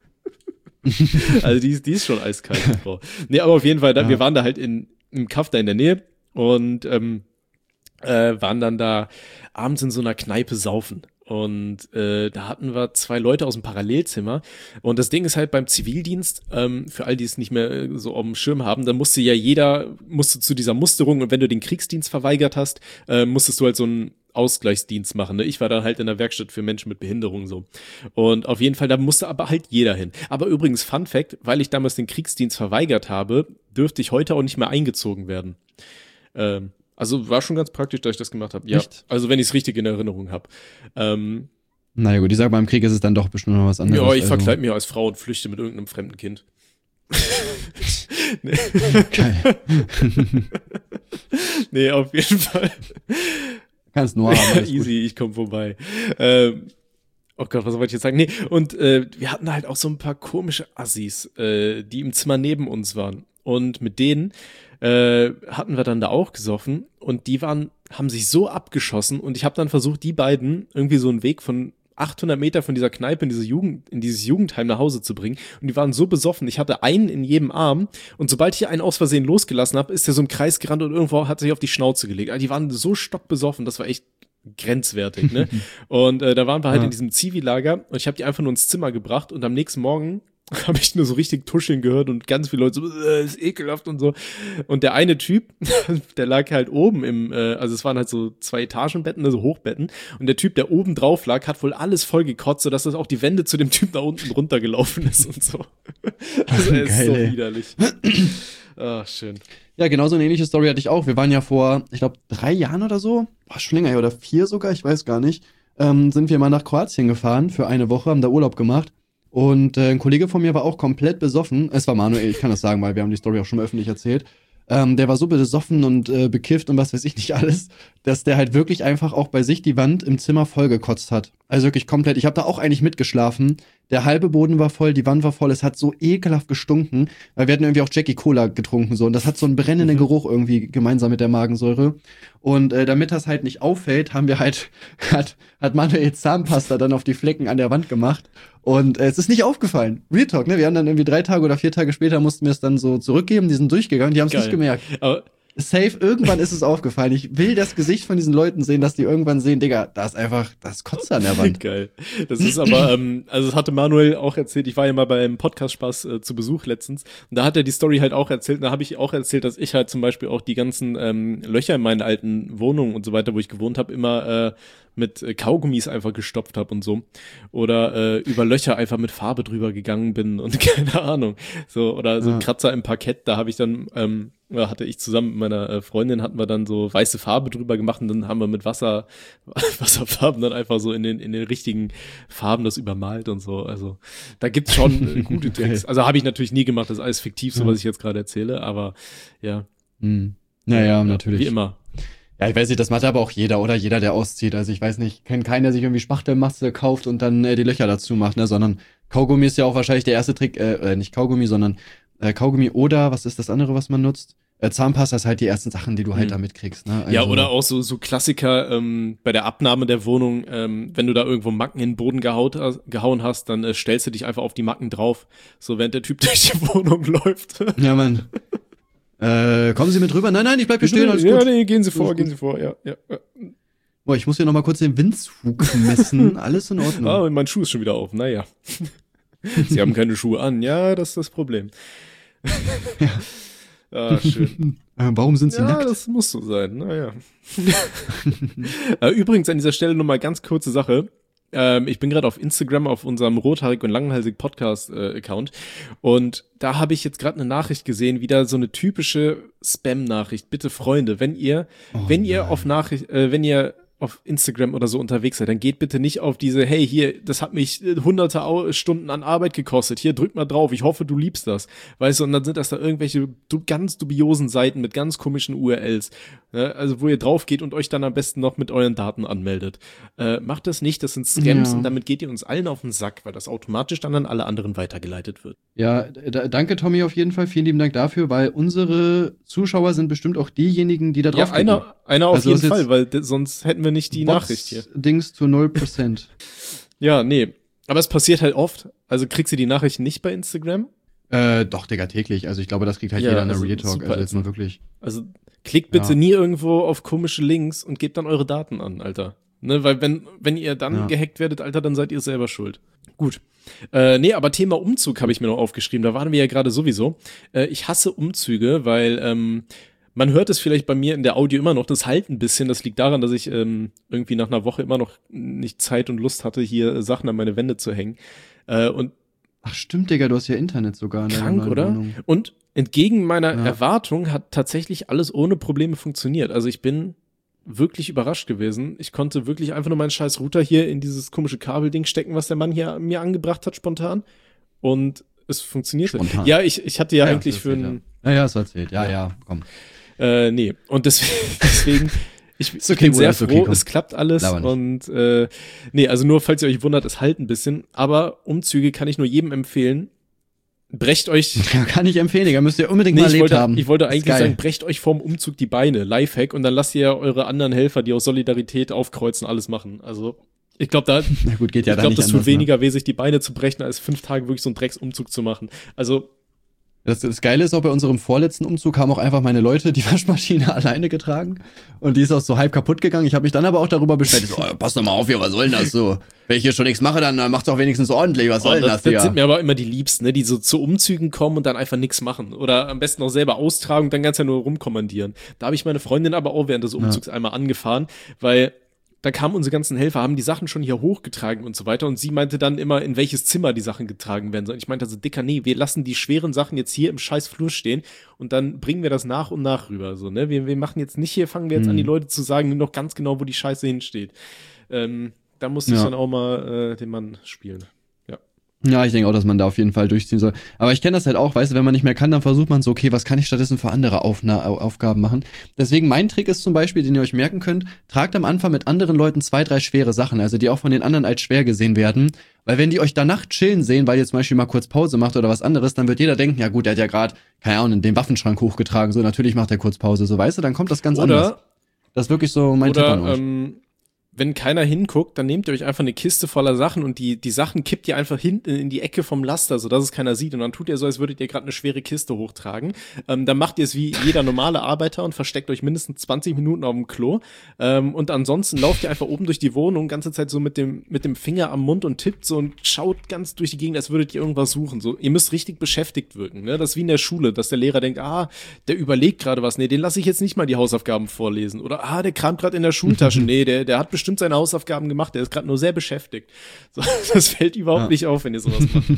Also die ist, die ist schon eiskalt, die Frau. Nee, aber auf jeden Fall, da, Ja. wir waren da halt in, im Kaff da in der Nähe und ähm, äh, waren dann da abends in so einer Kneipe saufen. Und äh, da hatten wir zwei Leute aus dem Parallelzimmer. Und das Ding ist halt beim Zivildienst, ähm, für all die es nicht mehr äh, so auf dem Schirm haben, da musste ja jeder, musste zu dieser Musterung, und wenn du den Kriegsdienst verweigert hast, äh, musstest du halt so einen Ausgleichsdienst machen. Ne? Ich war dann halt in der Werkstatt für Menschen mit Behinderung so. Und auf jeden Fall, da musste aber halt jeder hin. Aber übrigens, Fun Fact, weil ich damals den Kriegsdienst verweigert habe, dürfte ich heute auch nicht mehr eingezogen werden. Ähm, Also war schon ganz praktisch, dass ich das gemacht habe. Ja, Echt? also wenn ich es richtig in Erinnerung habe. Ähm, Naja gut, ich sag mal, im Krieg ist es dann doch bestimmt noch was anderes. ja, ich also. verkleide mich als Frau und flüchte mit irgendeinem fremden Kind. nee. Geil. nee, auf jeden Fall. Kannst nur haben, alles gut. Easy, ich komme vorbei. Ähm, oh Gott, was wollte ich jetzt sagen? Nee, und äh, wir hatten halt auch so ein paar komische Assis, äh, die im Zimmer neben uns waren. Und mit denen äh, hatten wir dann da auch gesoffen und die waren, haben sich so abgeschossen und ich habe dann versucht, die beiden irgendwie so einen Weg von achthundert Meter von dieser Kneipe in diese Jugend, in dieses Jugendheim nach Hause zu bringen. Und die waren so besoffen. Ich hatte einen in jedem Arm und sobald ich einen aus Versehen losgelassen habe, ist der so im Kreis gerannt und irgendwo hat sich auf die Schnauze gelegt. Also die waren so stockbesoffen, das war echt grenzwertig, ne? Und äh, da waren wir halt Ja. in diesem Zivi-Lager und ich habe die einfach nur ins Zimmer gebracht und am nächsten Morgen habe ich nur so richtig tuscheln gehört und ganz viele Leute so, äh, ist ekelhaft und so. Und der eine Typ, der lag halt oben im, äh, also es waren halt so zwei Etagenbetten, also Hochbetten. Und der Typ, der oben drauf lag, hat wohl alles voll gekotzt, sodass das auch die Wände zu dem Typ da unten runtergelaufen ist und so. Also er ist Geil, so ey. widerlich. Ah, schön. Ja, genau so eine ähnliche Story hatte ich auch. Wir waren ja vor, ich glaube, drei Jahren oder so, war schon länger her, oder vier sogar, ich weiß gar nicht, ähm, sind wir mal nach Kroatien gefahren für eine Woche, haben da Urlaub gemacht. Und äh, ein Kollege von mir war auch komplett besoffen. Es war Manuel, ich kann das sagen, weil wir haben die Story auch schon mal öffentlich erzählt. Ähm, der war so besoffen und äh, bekifft und was weiß ich nicht alles, dass der halt wirklich einfach auch bei sich die Wand im Zimmer vollgekotzt hat. Also wirklich komplett. Ich habe da auch eigentlich mitgeschlafen. Der halbe Boden war voll, die Wand war voll. Es hat so ekelhaft gestunken, weil wir hatten irgendwie auch Jackie Cola getrunken so und das hat so einen brennenden Mhm. Geruch irgendwie gemeinsam mit der Magensäure. Und äh, damit das halt nicht auffällt, haben wir halt hat hat Manuel Zahnpasta dann auf die Flecken an der Wand gemacht und äh, es ist nicht aufgefallen. Real Talk, ne? Wir haben dann irgendwie drei Tage oder vier Tage später mussten wir es dann so zurückgeben. Die sind durchgegangen, die haben es Geil. nicht gemerkt. Aber Safe, irgendwann ist es aufgefallen. Ich will das Gesicht von diesen Leuten sehen, dass die irgendwann sehen, Digga, da ist einfach, das kotzt an der Wand. geil. Das ist aber, ähm, also das hatte Manuel auch erzählt, ich war ja mal beim Podcast-Spaß äh, zu Besuch letztens und da hat er die Story halt auch erzählt und da habe ich auch erzählt, dass ich halt zum Beispiel auch die ganzen ähm, Löcher in meinen alten Wohnungen und so weiter, wo ich gewohnt habe, immer äh, mit äh, Kaugummis einfach gestopft habe und so. Oder äh, über Löcher einfach mit Farbe drüber gegangen bin und keine Ahnung. So, oder so Ja. Kratzer im Parkett, da habe ich dann ähm, Ja, hatte ich zusammen mit meiner äh, Freundin, hatten wir dann so weiße Farbe drüber gemacht und dann haben wir mit Wasser, Wasserfarben dann einfach so in den, in den richtigen Farben das übermalt und so. Also da gibt's schon äh, gute Tricks. Also habe ich natürlich nie gemacht, das ist alles fiktiv, so was ich jetzt gerade erzähle, aber ja. Hm. Naja, ja, natürlich. Wie immer. Ja, ich weiß nicht, das macht aber auch jeder, oder? Jeder, der auszieht. Also ich weiß nicht, kennt keinen, der sich irgendwie Spachtelmasse kauft und dann äh, die Löcher dazu macht, ne? Sondern Kaugummi ist ja auch wahrscheinlich der erste Trick, äh, äh nicht Kaugummi, sondern äh, Kaugummi oder, was ist das andere, was man nutzt? Äh, Zahnpasta ist halt die ersten Sachen, die du halt hm. damit kriegst, ne? Also, ja, oder auch so, so Klassiker ähm, bei der Abnahme der Wohnung, ähm, wenn du da irgendwo Macken in den Boden gehaut, gehauen hast, dann äh, stellst du dich einfach auf die Macken drauf, so während der Typ durch die Wohnung läuft. Ja, Mann. Äh, kommen Sie mit rüber? Nein, nein, ich bleib hier stehen, alles ja, gut. nee, gehen Sie vor, Alles gehen gut. Sie vor, ja, ja. ja. Boah, ich muss hier nochmal kurz den Windzug messen. Alles in Ordnung. Ah, und mein Schuh ist schon wieder auf, naja. Sie haben keine Schuhe an, ja, das ist das Problem. Ja. Ah, schön. Äh, warum sind Sie Ja, nackt? das muss so sein, naja. äh, übrigens an dieser Stelle nochmal ganz kurze Sache. Ähm, ich bin gerade auf Instagram auf unserem Rothaarig und Langhalsig Podcast äh, Account und da habe ich jetzt gerade eine Nachricht gesehen, wieder so eine typische Spam-Nachricht. Bitte Freunde, wenn ihr, Oh wenn ihr nein. auf Nachricht, äh, wenn ihr auf Instagram oder so unterwegs seid, dann geht bitte nicht auf diese, hey, hier, das hat mich äh, hunderte Au- Stunden an Arbeit gekostet, hier, drück mal drauf, ich hoffe, du liebst das, weißt du, und dann sind das da irgendwelche du, ganz dubiosen Seiten mit ganz komischen U R Ls, ne? Also wo ihr drauf geht und euch dann am besten noch mit euren Daten anmeldet. Äh, macht das nicht, das sind Scams Ja. und damit geht ihr uns allen auf den Sack, weil das automatisch dann an alle anderen weitergeleitet wird. Ja, d- danke Tommy auf jeden Fall. Vielen lieben Dank dafür, weil unsere Zuschauer sind bestimmt auch diejenigen, die da drauf Ja, einer, einer auf Also jeden ist jetzt Fall, weil d- sonst hätten wir nicht die Nachricht hier. Dings zu null Prozent. Ja, nee. Aber es passiert halt oft. Also kriegst du die Nachrichten nicht bei Instagram? äh, doch, Digga, täglich. Also ich glaube, das kriegt halt Ja, jeder in der also Real Talk. super Also jetzt mal ätzend. wirklich. Also klickt bitte Ja. nie irgendwo auf komische Links und gebt dann eure Daten an, Alter. Ne, weil wenn, wenn ihr dann Ja. gehackt werdet, Alter, dann seid ihr selber schuld. Gut. Äh, nee, aber Thema Umzug habe ich mir noch aufgeschrieben. Da waren wir ja gerade sowieso. Äh, ich hasse Umzüge, weil ähm, man hört es vielleicht bei mir in der Audio immer noch, das halt ein bisschen. Das liegt daran, dass ich ähm, irgendwie nach einer Woche immer noch nicht Zeit und Lust hatte, hier äh, Sachen an meine Wände zu hängen. Äh, und Ach stimmt, Digga, du hast ja Internet sogar in deiner krank, neuen oder? Wohnung. Und entgegen meiner Ja. Erwartung hat tatsächlich alles ohne Probleme funktioniert. Also ich bin wirklich überrascht gewesen. Ich konnte wirklich einfach nur meinen scheiß Router hier in dieses komische Kabelding stecken, was der Mann hier mir angebracht hat, spontan. Und es funktionierte. Spontan. Ja, ich, ich hatte ja, Ja, eigentlich das für erzählt, ein, Ja, ja, es erzählt. Ja, ja, komm. äh, nee. Und deswegen, deswegen ich, Ist okay, ich bin Bruder, sehr ist okay, froh, komm. es klappt alles. Laber nicht. Und äh, nee, also nur, falls ihr euch wundert, es halt ein bisschen. Aber Umzüge kann ich nur jedem empfehlen. Brecht euch Ja, kann ich empfehlen, Digga. Müsst ihr unbedingt Nee, mal ich erlebt wollte, haben. ich wollte Ist eigentlich geil. sagen, brecht euch vorm Umzug die Beine, Lifehack, und dann lasst ihr eure anderen Helfer, die aus Solidarität aufkreuzen, alles machen. Also, ich glaube, da, Na gut, geht ja ich dann glaube, nicht das tut anders, ne? weniger weh, sich die Beine zu brechen, als fünf Tage wirklich so einen Drecksumzug zu machen. Also, Das, das Geile ist auch, bei unserem vorletzten Umzug haben auch einfach meine Leute die Waschmaschine alleine getragen. Und die ist auch so halb kaputt gegangen. Ich habe mich dann aber auch darüber beschwert. So, oh, pass doch mal auf hier, was soll denn das so? Wenn ich hier schon nichts mache, dann äh, macht's auch wenigstens ordentlich. Was soll oh, denn das, das, das Digga? sind mir aber immer die Liebsten, ne, die so zu Umzügen kommen und dann einfach nichts machen. Oder am besten auch selber austragen und dann ganz ja nur rumkommandieren. Da habe ich meine Freundin aber auch während des Umzugs einmal angefahren, weil da kamen unsere ganzen Helfer, haben die Sachen schon hier hochgetragen und so weiter. Und sie meinte dann immer, in welches Zimmer die Sachen getragen werden sollen. Ich meinte also, Dicker, nee, wir lassen die schweren Sachen jetzt hier im scheiß Flur stehen und dann bringen wir das nach und nach rüber. So, ne? Wir, wir machen jetzt nicht hier, fangen wir jetzt Hm. an, die Leute zu sagen, nur noch ganz genau, wo die Scheiße hinsteht. Ähm, da musste ich Ja. dann auch mal äh, den Mann spielen. Ja, ich denke auch, dass man da auf jeden Fall durchziehen soll. Aber ich kenne das halt auch, weißt du, wenn man nicht mehr kann, dann versucht man so, okay, was kann ich stattdessen für andere Aufna Au- Aufgaben machen? Deswegen mein Trick ist zum Beispiel, den ihr euch merken könnt, tragt am Anfang mit anderen Leuten zwei, drei schwere Sachen, also die auch von den anderen als schwer gesehen werden. Weil wenn die euch danach chillen sehen, weil ihr zum Beispiel mal kurz Pause macht oder was anderes, dann wird jeder denken, ja gut, der hat ja gerade, keine Ahnung, den Waffenschrank hochgetragen, so natürlich macht er kurz Pause, so weißt du, dann kommt das ganz anders. Oder, Das ist wirklich so mein Tipp an oder euch. ähm, wenn keiner hinguckt, dann nehmt ihr euch einfach eine Kiste voller Sachen und die die Sachen kippt ihr einfach hinten in die Ecke vom Laster, sodass es keiner sieht. Und dann tut ihr so, als würdet ihr gerade eine schwere Kiste hochtragen. Ähm, dann macht ihr es wie jeder normale Arbeiter und versteckt euch mindestens zwanzig Minuten auf dem Klo. Ähm, und ansonsten lauft ihr einfach oben durch die Wohnung, ganze Zeit so mit dem mit dem Finger am Mund und tippt so und schaut ganz durch die Gegend, als würdet ihr irgendwas suchen. So, ihr müsst richtig beschäftigt wirken. Ne? Das ist wie in der Schule, dass der Lehrer denkt, ah, der überlegt gerade was. Nee, den lasse ich jetzt nicht mal die Hausaufgaben vorlesen. Oder, ah, der kramt gerade in der Schultasche. Nee, der, der hat bestimmt bestimmt seine Hausaufgaben gemacht, der ist gerade nur sehr beschäftigt. So, das fällt überhaupt ja. nicht auf, wenn ihr sowas macht.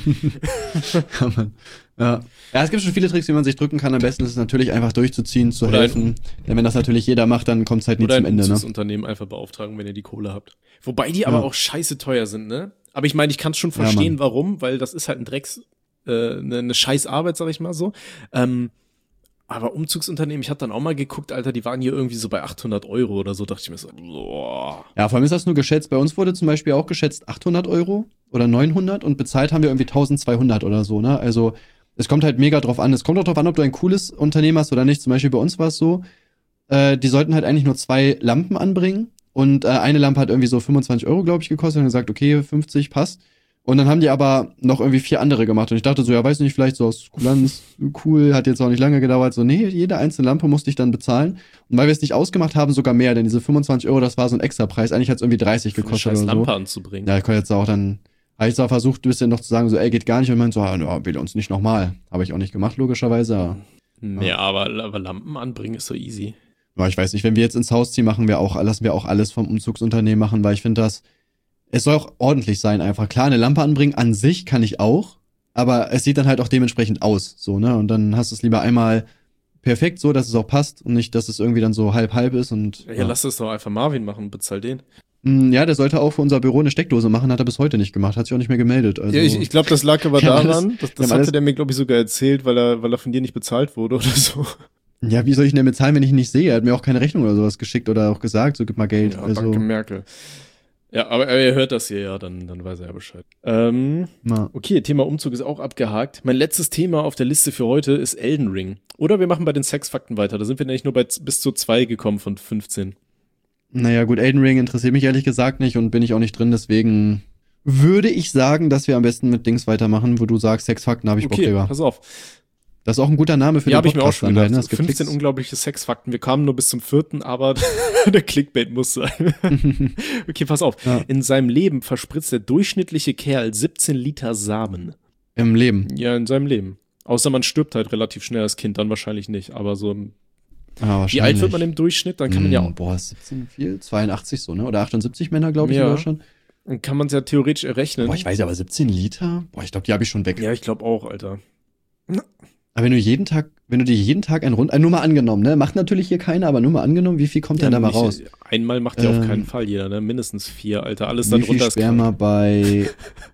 ja, Mann. Ja. ja, es gibt schon viele Tricks, wie man sich drücken kann. Am besten ist es natürlich einfach durchzuziehen, zu oder helfen. Ein, Denn wenn das natürlich jeder macht, dann kommt es halt nie zum Ende. Oder ein Unternehmen einfach beauftragen, wenn ihr die Kohle habt. Wobei die ja. aber auch scheiße teuer sind, ne? Aber ich meine, ich kann es schon verstehen, ja, warum, weil das ist halt ein Drecks, äh, eine, eine scheiß Arbeit, sag ich mal so. Ähm, aber Umzugsunternehmen, ich hab dann auch mal geguckt, Alter, die waren hier irgendwie so bei achthundert Euro oder so, dachte ich mir so, boah. Ja, vor allem ist das nur geschätzt. Bei uns wurde zum Beispiel auch geschätzt achthundert Euro oder neunhundert und bezahlt haben wir irgendwie eintausendzweihundert oder so, ne? Also, es kommt halt mega drauf an. Es kommt auch drauf an, ob du ein cooles Unternehmen hast oder nicht. Zum Beispiel bei uns war es so, äh, die sollten halt eigentlich nur zwei Lampen anbringen und äh, eine Lampe hat irgendwie so fünfundzwanzig Euro, glaube ich, gekostet und gesagt, okay, fünfzig passt. Und dann haben die aber noch irgendwie vier andere gemacht und ich dachte so, ja, weiß nicht, vielleicht so aus Kulanz, cool, hat jetzt auch nicht lange gedauert. So, nee, jede einzelne Lampe musste ich dann bezahlen. Und weil wir es nicht ausgemacht haben, sogar mehr, denn diese fünfundzwanzig Euro, das war so ein Extrapreis. Eigentlich hat es irgendwie dreißig gekostet oder so. Lampe anzubringen. Ja, ich konnte jetzt auch dann Habe ich zwar versucht, ein bisschen noch zu sagen, so, ey, geht gar nicht. Und meinte so, ah, no, will uns nicht nochmal. Habe ich auch nicht gemacht, logischerweise. Aber, ja, ja aber, aber Lampen anbringen ist so easy. Ja, ich weiß nicht, wenn wir jetzt ins Haus ziehen, machen wir auch, lassen wir auch alles vom Umzugsunternehmen machen, weil ich finde das, es soll auch ordentlich sein einfach. Klar, eine Lampe anbringen an sich kann ich auch, aber es sieht dann halt auch dementsprechend aus, so, ne? Und dann hast du es lieber einmal perfekt so, dass es auch passt und nicht, dass es irgendwie dann so halb-halb ist und. Ja, ja, lass es doch einfach Marvin machen, bezahl den. Ja, der sollte auch für unser Büro eine Steckdose machen, hat er bis heute nicht gemacht, hat sich auch nicht mehr gemeldet. Also, ja, ich, ich glaube, das lag aber daran, das, das hatte der mir, glaube ich, sogar erzählt, weil er, weil er von dir nicht bezahlt wurde oder so. Ja, wie soll ich ihn denn bezahlen, wenn ich ihn nicht sehe? Er hat mir auch keine Rechnung oder sowas geschickt oder auch gesagt, so gib mal Geld. Ja, also. danke Merkel. Ja, aber er hört das hier, ja, dann, dann weiß er ja Bescheid. Ähm, okay, Thema Umzug ist auch abgehakt. Mein letztes Thema auf der Liste für heute ist Elden Ring. Oder wir machen bei den Sexfakten weiter. Da sind wir nämlich nur bei bis zu zwei gekommen von fünfzehn. Naja, gut, Elden Ring interessiert mich ehrlich gesagt nicht und bin ich auch nicht drin, deswegen würde ich sagen, dass wir am besten mit Dings weitermachen, wo du sagst, Sexfakten habe ich okay, Bock drüber. pass auf. Das ist auch ein guter Name für ja, den Podcast. Ja, habe ich mir auch schon gedacht. Ne? Es gibt fünfzehn Klicks. Unglaubliche Sexfakten. Wir kamen nur bis zum vierten, aber der Clickbait muss sein. Okay, pass auf. Ja. In seinem Leben verspritzt der durchschnittliche Kerl siebzehn Liter Samen. Im Leben? Ja, in seinem Leben. Außer man stirbt halt relativ schnell als Kind, dann wahrscheinlich nicht. Aber so im Ah, Wie alt wird man im Durchschnitt? Dann kann man ja auch. Boah, siebzehn viel? zweiundachtzig so, ne? Oder achtundsiebzig Männer, glaube ich, ja. in Deutschland. Dann kann man es ja theoretisch errechnen. Boah, ich weiß aber siebzehn Liter? Boah, ich glaube, die habe ich schon weg. Ja, ich glaube auch, Alter. Aber wenn du jeden Tag, wenn du dir jeden Tag ein Rund, äh, nur mal angenommen, ne? Macht natürlich hier keiner, aber nur mal angenommen, wie viel kommt ja, denn da mal raus? Einmal macht ja ähm, auf keinen Fall jeder, ne? Mindestens vier, Alter. Alles dann drunter ist Wie viel Sperma bei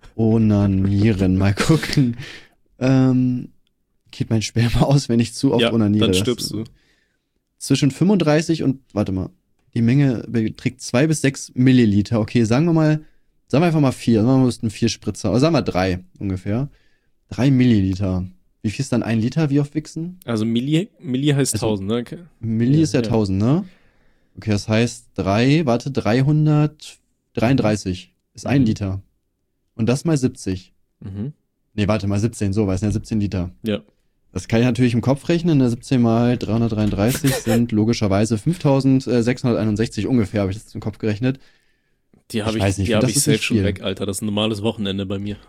Onanieren? Mal gucken. Ähm, geht mein Sperma aus, wenn ich zu oft ja, onaniere? Dann stirbst du. Zwischen fünfunddreißig und, warte mal, die Menge beträgt zwei bis sechs Milliliter. Okay, sagen wir mal, sagen wir einfach mal vier. Sagen wir mal, wir müssten vier Spritzer. Oder sagen wir drei ungefähr. Drei Milliliter. Wie viel ist dann ein Liter? Wie oft wichsen? Also Milli, Milli heißt also, tausend, ne? Okay. Milli ist ja, ja tausend, ne? Okay, das heißt drei, warte, dreihundertdreiunddreißig ist ein mhm. Liter. Und das mal siebzig. Mhm. Nee, warte mal, siebzehn, so, weil es sind ja siebzehn Liter. Ja. Das kann ich natürlich im Kopf rechnen. siebzehn mal dreihundertdreiunddreißig sind logischerweise fünftausendsechshunderteinundsechzig ungefähr, habe ich das im Kopf gerechnet. Die habe ich, ich, nicht, die hab ich safe schon weg, Alter. Das ist ein normales Wochenende bei mir.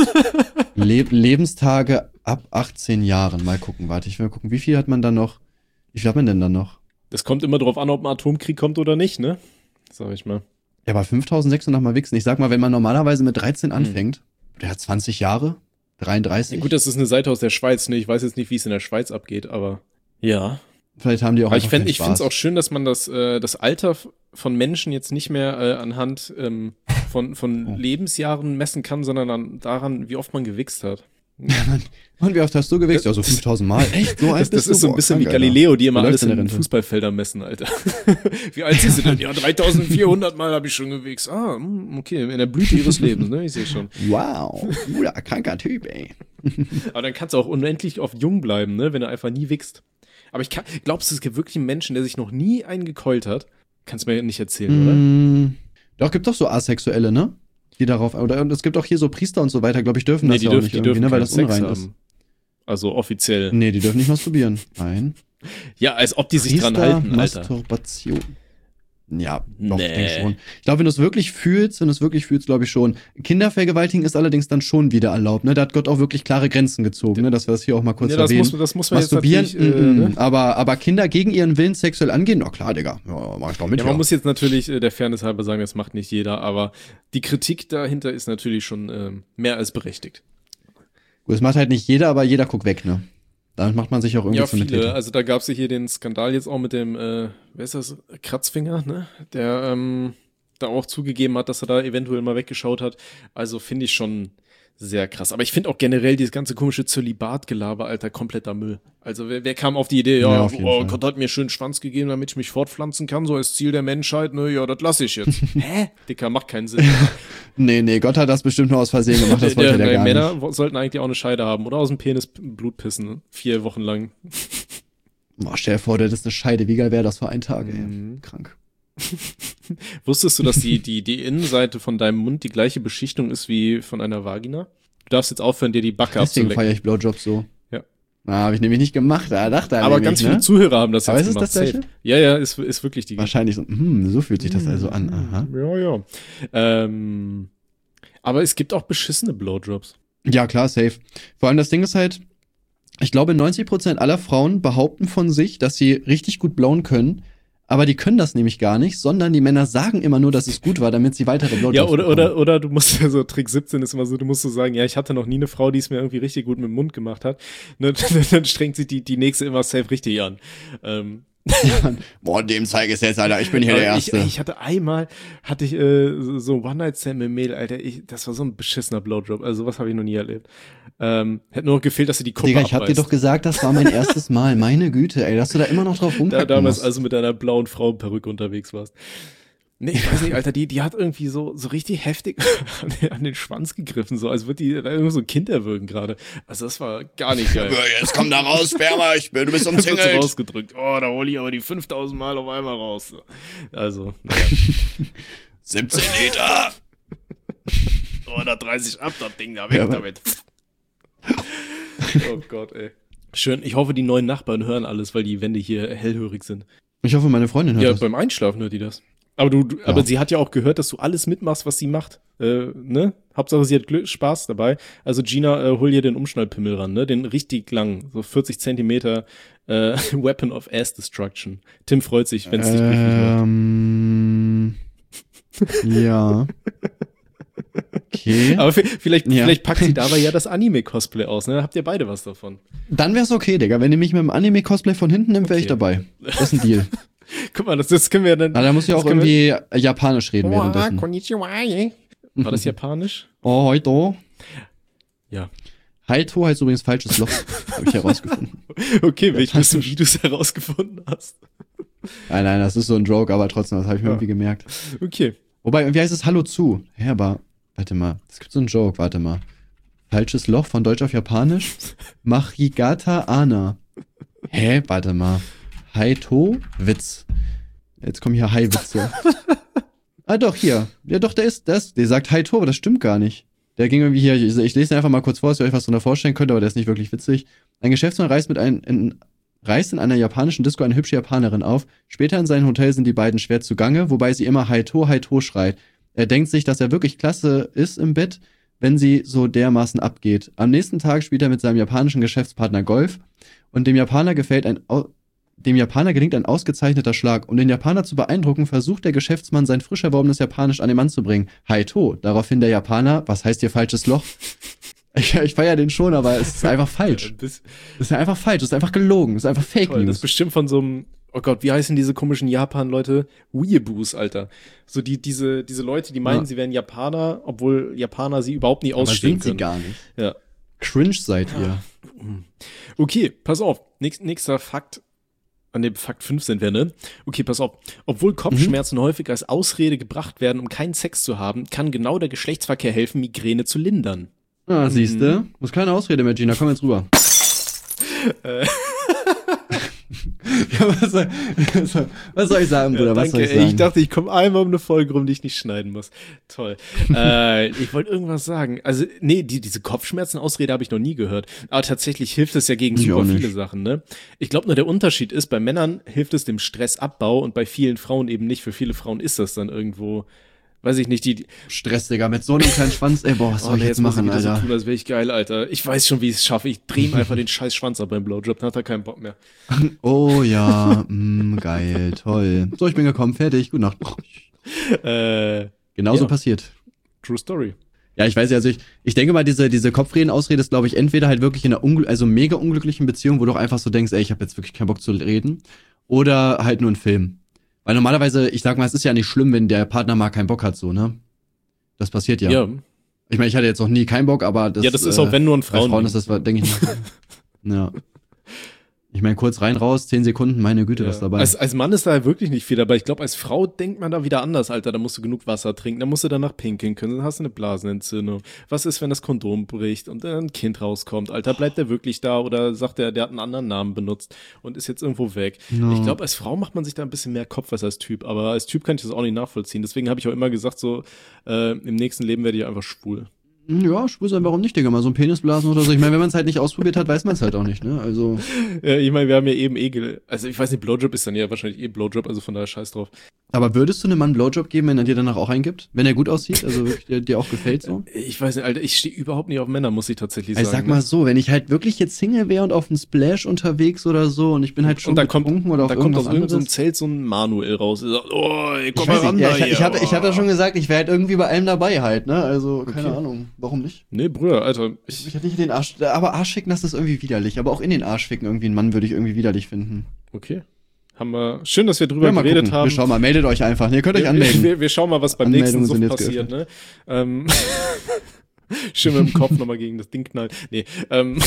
Le- Lebenstage ab achtzehn Jahren. Mal gucken, warte, ich will mal gucken, wie viel hat man dann noch? Wie viel hat man denn dann noch? Das kommt immer drauf an, ob ein Atomkrieg kommt oder nicht, ne? Sag ich mal. Ja, aber fünftausendsechshundert mal wichsen. Ich sag mal, wenn man normalerweise mit dreizehn anfängt, hm. der hat zwanzig Jahre. dreiunddreißig. Ja, gut, das ist eine Seite aus der Schweiz, ne? Ich weiß jetzt nicht, wie es in der Schweiz abgeht, aber ja. Vielleicht haben die auch. Aber ich fände, ich finde es auch schön, dass man das, äh, das Alter von Menschen jetzt nicht mehr äh, anhand ähm, von, von oh. Lebensjahren messen kann, sondern an, daran, wie oft man gewichst hat. Und wie oft hast du gewichst? Ja, so fünftausend Mal. Echt? So alt das, das ist so ein bisschen krank, wie Galileo, die immer alles in den Fußballfeldern messen, Alter. Wie alt sind sie denn? Ja, dreitausendvierhundert Mal habe ich schon gewichst. Ah, okay, in der Blüte ihres Lebens, ne? Ich sehe schon. Wow, cooler, kranker Typ, ey. Aber dann kannst du auch unendlich oft jung bleiben, ne? Wenn du einfach nie wichst. Aber ich kann, glaubst du, es gibt wirklich einen Menschen, der sich noch nie einen gekeult hat? Kannst du mir nicht erzählen, mm, oder? Doch, gibt doch so Asexuelle, ne? Die darauf, oder und es gibt auch hier so Priester und so weiter, glaube ich, dürfen nee, das ja auch dürfen, nicht die irgendwie, dürfen ne, weil das Sex unrein haben. ist. Also offiziell. Nee, die dürfen nicht masturbieren. Nein. Ja, als ob die sich Priester, dran halten, Alter. Masturbation. Ja, doch, Nee. ich denke schon. Ich glaube, wenn du es wirklich fühlst, wenn du es wirklich fühlst, glaube ich schon. Kindervergewaltigen ist allerdings dann schon wieder erlaubt, ne? Da hat Gott auch wirklich klare Grenzen gezogen, ne? Dass wir das hier auch mal kurz Ja, das erwähnen. muss, das muss man jetzt Masturbieren, natürlich, äh, mm, ne? mm, aber, aber Kinder gegen ihren Willen sexuell angehen, na klar, Digga. Ja, mach ich doch mit. Ja, man muss jetzt natürlich äh, der Fairness halber sagen, das macht nicht jeder, aber die Kritik dahinter ist natürlich schon ähm, mehr als berechtigt. Gut, das macht halt nicht jeder, aber jeder guckt weg, ne? Damit macht man sich auch irgendwie Ja, zum viele. Mittäter. Also da gab es ja hier den Skandal jetzt auch mit dem, äh, wer ist das, Kratzfinger, ne? Der ähm, da auch zugegeben hat, dass er da eventuell mal weggeschaut hat. Also finde ich schon sehr krass. Aber ich finde auch generell dieses ganze komische Zölibat-Gelaber, Alter, kompletter Müll. Also wer, wer kam auf die Idee, ja, Ja, auf jeden oh, Fall. Gott hat mir schön Schwanz gegeben, damit ich mich fortpflanzen kann, so als Ziel der Menschheit, ne, ja, das lasse ich jetzt. Hä? Dicker, macht keinen Sinn. Nee, nee, Gott hat das bestimmt nur aus Versehen gemacht, das wollte Ja, der nein, gar Männer nicht. wo- sollten eigentlich auch eine Scheide haben oder aus dem Penis Blut pissen, ne? Vier Wochen lang. Boah, stell dir vor, das ist eine Scheide. Wie geil wäre das für einen Tag, ey. Mhm. Krank. Wusstest du, dass die, die, die Innenseite von deinem Mund die gleiche Beschichtung ist wie von einer Vagina? Du darfst jetzt aufhören, dir die Backe Deswegen feiere abzulecken. ich Blowjobs so. Ja. Ah, habe ich nämlich nicht gemacht, da dachte er Aber nämlich, ganz viele ne? Zuhörer haben das Aber jetzt ist es gemacht. das Gleiche? Safe. Ja, ja, ist, ist wirklich die. Wahrscheinlich so, hm, so fühlt sich das also an. Aha. Ja, ja. Ähm, aber es gibt auch beschissene Blowjobs. Ja, klar, safe. Vor allem das Ding ist halt, ich glaube, neunzig Prozent aller Frauen behaupten von sich, dass sie richtig gut blowen können, aber die können das nämlich gar nicht, sondern die Männer sagen immer nur, dass es gut war, damit sie weitere Blowjobs Ja, oder, bekommen. oder, oder du musst ja so, Trick siebzehn ist immer so, du musst so sagen, ja, ich hatte noch nie eine Frau, die es mir irgendwie richtig gut mit dem Mund gemacht hat. Ne, dann strengt sich die, die nächste immer safe richtig an. Ähm, Boah, dem zeige ich jetzt, Alter, ich bin hier der Aber ich, Erste. ich hatte einmal, hatte ich äh, so so One-Night-Stand mit Mädel, Alter, ich, das war so ein beschissener Blowjob, also sowas habe ich noch nie erlebt. Ähm, hätte nur noch gefehlt, dass sie die Kuppe Digga, ich hab dir abreißt. doch gesagt, das war mein erstes Mal. Meine Güte, ey, dass du da immer noch drauf da, rumkacken damals musst. also mit einer blauen Frauenperücke unterwegs warst. Nee, ich weiß nicht, Alter, die, die hat irgendwie so, so richtig heftig an den, an den Schwanz gegriffen, so als würde die da irgendwie so ein Kind erwürgen gerade. Also das war gar nicht geil. Jetzt komm da raus, Sperma, ich bin, du bist Das wird so rausgedrückt. Oh, da hole ich aber die fünftausend Mal auf einmal raus. Also, naja. siebzehn Liter. Oh, da dreißig ab, das Ding da weg Ja, aber- damit. Oh Gott, ey. Schön, ich hoffe, die neuen Nachbarn hören alles, weil die Wände hier hellhörig sind. Ich hoffe, meine Freundin hört Ja, das. beim Einschlafen hört die das. Aber du, du aber sie hat ja auch gehört, dass du alles mitmachst, was sie macht. Äh, ne? Hauptsache, sie hat Glück, Spaß dabei. Also Gina, äh, hol dir den Umschnallpimmel ran, ne? Den richtig lang, so vierzig Zentimeter äh, Weapon of Ass Destruction. Tim freut sich, wenn es dich glücklich macht. Ähm, ja. Okay. Aber v- vielleicht, Ja. vielleicht packt sie dabei ja das Anime-Cosplay aus, ne? Habt ihr beide was davon? Dann wär's okay, Digga. Wenn ihr mich mit dem Anime-Cosplay von hinten nimmt, wär ich Okay. dabei. Das ist ein Deal. Guck mal, das, das können wir dann. Na, da muss ich das auch können wir- irgendwie Japanisch reden währenddessen. konnichiwa. War das japanisch? Oh, heute. Ja. Haito heißt übrigens falsches Loch. Habe ich herausgefunden. Okay, will ich wissen, wie du es herausgefunden hast. Nein, nein, das ist so ein Joke, aber trotzdem, das habe ich mir Ja. irgendwie gemerkt. Okay. Wobei, wie heißt es Hallo zu? Hä, aber, warte mal, es gibt so einen Joke, warte mal. Falsches Loch von Deutsch auf Japanisch? Machigata Ana. Hä, warte mal. Haito Witz. Jetzt kommen hier Hai-Witze. Ah, doch, hier. Ja, doch, der ist das. Der sagt Haito, aber das stimmt gar nicht. Der ging irgendwie hier, ich, ich lese den einfach mal kurz vor, dass ihr euch was drunter vorstellen könnt, aber der ist nicht wirklich witzig. Ein Geschäftsmann reist mit ein, in, reist in einer japanischen Disco eine hübsche Japanerin auf. Später in seinem Hotel sind die beiden schwer zugange, wobei sie immer Haito, Haito schreit. Er denkt sich, dass er wirklich klasse ist im Bett, wenn sie so dermaßen abgeht. Am nächsten Tag spielt er mit seinem japanischen Geschäftspartner Golf und dem Japaner gefällt ein, au- dem Japaner gelingt ein ausgezeichneter Schlag. Um den Japaner zu beeindrucken, versucht der Geschäftsmann, sein frisch erworbenes Japanisch an den Mann zu bringen. Haito. Daraufhin der Japaner, was heißt hier falsches Loch? Ich, ich feiere den schon, aber es ist einfach falsch. Das, Das ist einfach falsch, das ist einfach gelogen, das ist einfach Fake toll, das ist News. bestimmt von so einem, oh Gott, wie heißen diese komischen Japan-Leute? Weeaboos, Alter. So die, diese, diese Leute, die meinen, Ja. sie wären Japaner, obwohl Japaner sie überhaupt nie Aber ausstehen sind sie können. gar nicht. Ja. Cringe seid ihr. Okay, pass auf. Nächst, nächster Fakt. An dem Fakt fünf sind wir, ne? Okay, pass auf. Obwohl Kopfschmerzen häufig als Ausrede gebracht werden, um keinen Sex zu haben, kann genau der Geschlechtsverkehr helfen, Migräne zu lindern. Ah, siehste, muss keine Ausrede mehr, Gina, komm jetzt rüber. Ja, was, soll, was soll ich sagen, Bruder? Ja, was danke, soll ich sagen? ich dachte, ich komme einmal um eine Folge rum, die ich nicht schneiden muss. Toll. äh, ich wollte irgendwas sagen. Also, nee, die, diese Kopfschmerzen-Ausrede habe ich noch nie gehört. Aber tatsächlich hilft es ja gegen Ich super auch viele nicht. Sachen, ne? Ich glaube nur, der Unterschied ist, bei Männern hilft es dem Stressabbau und bei vielen Frauen eben nicht. Für viele Frauen ist das dann irgendwo, weiß ich nicht, die, die Stress, Digga, mit so einem kleinen Schwanz, ey, boah, was soll oh, ich nee, jetzt muss ich machen, wieder so Alter? tun, als wäre ich geil, Alter. Ich weiß schon, wie ich es schaffe. Ich drehe ihm einfach den scheiß Schwanz ab beim Blowjob, dann hat er keinen Bock mehr. Oh ja, mh, geil, toll. So, ich bin gekommen, fertig, gute Nacht. Äh, Genauso Ja. passiert. True Story. Ja, ich weiß ja, also ich, ich denke mal, diese, diese Kopfreden-Ausrede ist, glaube ich, entweder halt wirklich in einer ungl also mega unglücklichen Beziehung, wo du auch einfach so denkst, ey, ich habe jetzt wirklich keinen Bock zu reden, oder halt nur ein Film. Weil normalerweise, ich sag mal, es ist ja nicht schlimm, wenn der Partner mal keinen Bock hat, so, ne? Das passiert ja. Ja. Ich meine, ich hatte jetzt noch nie keinen Bock, aber das ja, das ist äh, auch, wenn nur ein bei Frauen. Frauen ist das, denke ich mal. Ja. Ich meine, kurz rein, raus, zehn Sekunden, meine Güte, Ja. was dabei. Als, als Mann ist da wirklich nicht viel dabei. Ich glaube, als Frau denkt man da wieder anders, Alter. Da musst du genug Wasser trinken, da musst du danach pinkeln können, dann hast du eine Blasenentzündung. Was ist, wenn das Kondom bricht und dann ein Kind rauskommt? Alter, bleibt der wirklich da oder sagt er, der hat einen anderen Namen benutzt und ist jetzt irgendwo weg? No. Ich glaube, als Frau macht man sich da ein bisschen mehr Kopf als als Typ, aber als Typ kann ich das auch nicht nachvollziehen. Deswegen habe ich auch immer gesagt, so, äh, im nächsten Leben werde ich einfach schwul. Ja, schwul sein, warum nicht, Digga? Mal so ein Penisblasen oder so. Ich meine, wenn man es halt nicht ausprobiert hat, weiß man es halt auch nicht, ne? Also. Ja, ich meine, wir haben ja eben eh, ge- also ich weiß nicht, Blowjob ist dann ja wahrscheinlich eh Blowjob, also von daher scheiß drauf. Aber würdest du einem Mann einen Blowjob geben, wenn er dir danach auch eingibt? Wenn er gut aussieht? Also wirklich dir, dir auch gefällt so? Ich weiß nicht, Alter, ich stehe überhaupt nicht auf Männer, muss ich tatsächlich Also sagen. sag mal so, wenn ich halt wirklich jetzt Single wäre und auf einem Splash unterwegs oder so und ich bin halt schon und da kommt, betrunken oder auf da kommt irgendwas aus irgendeinem anderes. Zelt so ein Manuel raus. Der sagt, oh, ich Ich, komm mal weiß ran nicht, ja, da ich, hier. ich, hatte, ich hatte oh. schon gesagt, ich wäre halt irgendwie bei allem dabei halt, ne? Also, keine Okay. Ahnung. Warum nicht? Nee, Bruder, Alter, ich, Ich hatte nicht den Arsch, aber Arsch ficken, das ist irgendwie widerlich. Aber auch in den Arsch ficken irgendwie einen Mann würde ich irgendwie widerlich finden. okay. Haben wir, schön, dass wir drüber Ja, mal geredet gucken. haben. Wir schauen mal, meldet euch einfach. Ihr könnt euch wir, anmelden. wir, wir schauen mal, was beim Anmeldungen nächsten sind Sucht jetzt passiert, ne? Ähm, schön mit dem Kopf nochmal gegen das Ding knallen. Nee, ähm,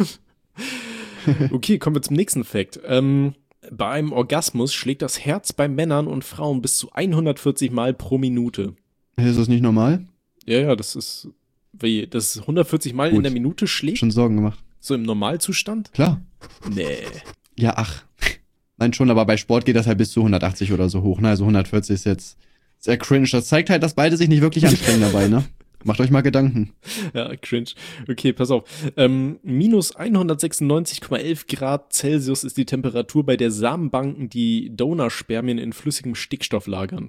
okay, kommen wir zum nächsten Fact. Ähm, bei einem Orgasmus schlägt das Herz bei Männern und Frauen bis zu hundertvierzig Mal pro Minute. Ist das nicht normal? Ja, ja, das ist, wie, das ist hundertvierzig Mal in Gut. der Minute schlägt? Schon Sorgen gemacht. So im Normalzustand? Klar. Nee. Ja, ach. Nein, schon, aber bei Sport geht das halt bis zu hundertachtzig oder so hoch, ne? Also hundertvierzig ist jetzt sehr cringe. Das zeigt halt, dass beide sich nicht wirklich anstrengen dabei, ne? Macht euch mal Gedanken. Ja, cringe. Okay, pass auf. Ähm, minus hundertsechsundneunzig Komma elf Grad Celsius ist die Temperatur, bei der Samenbanken die Donorspermien in flüssigem Stickstoff lagern.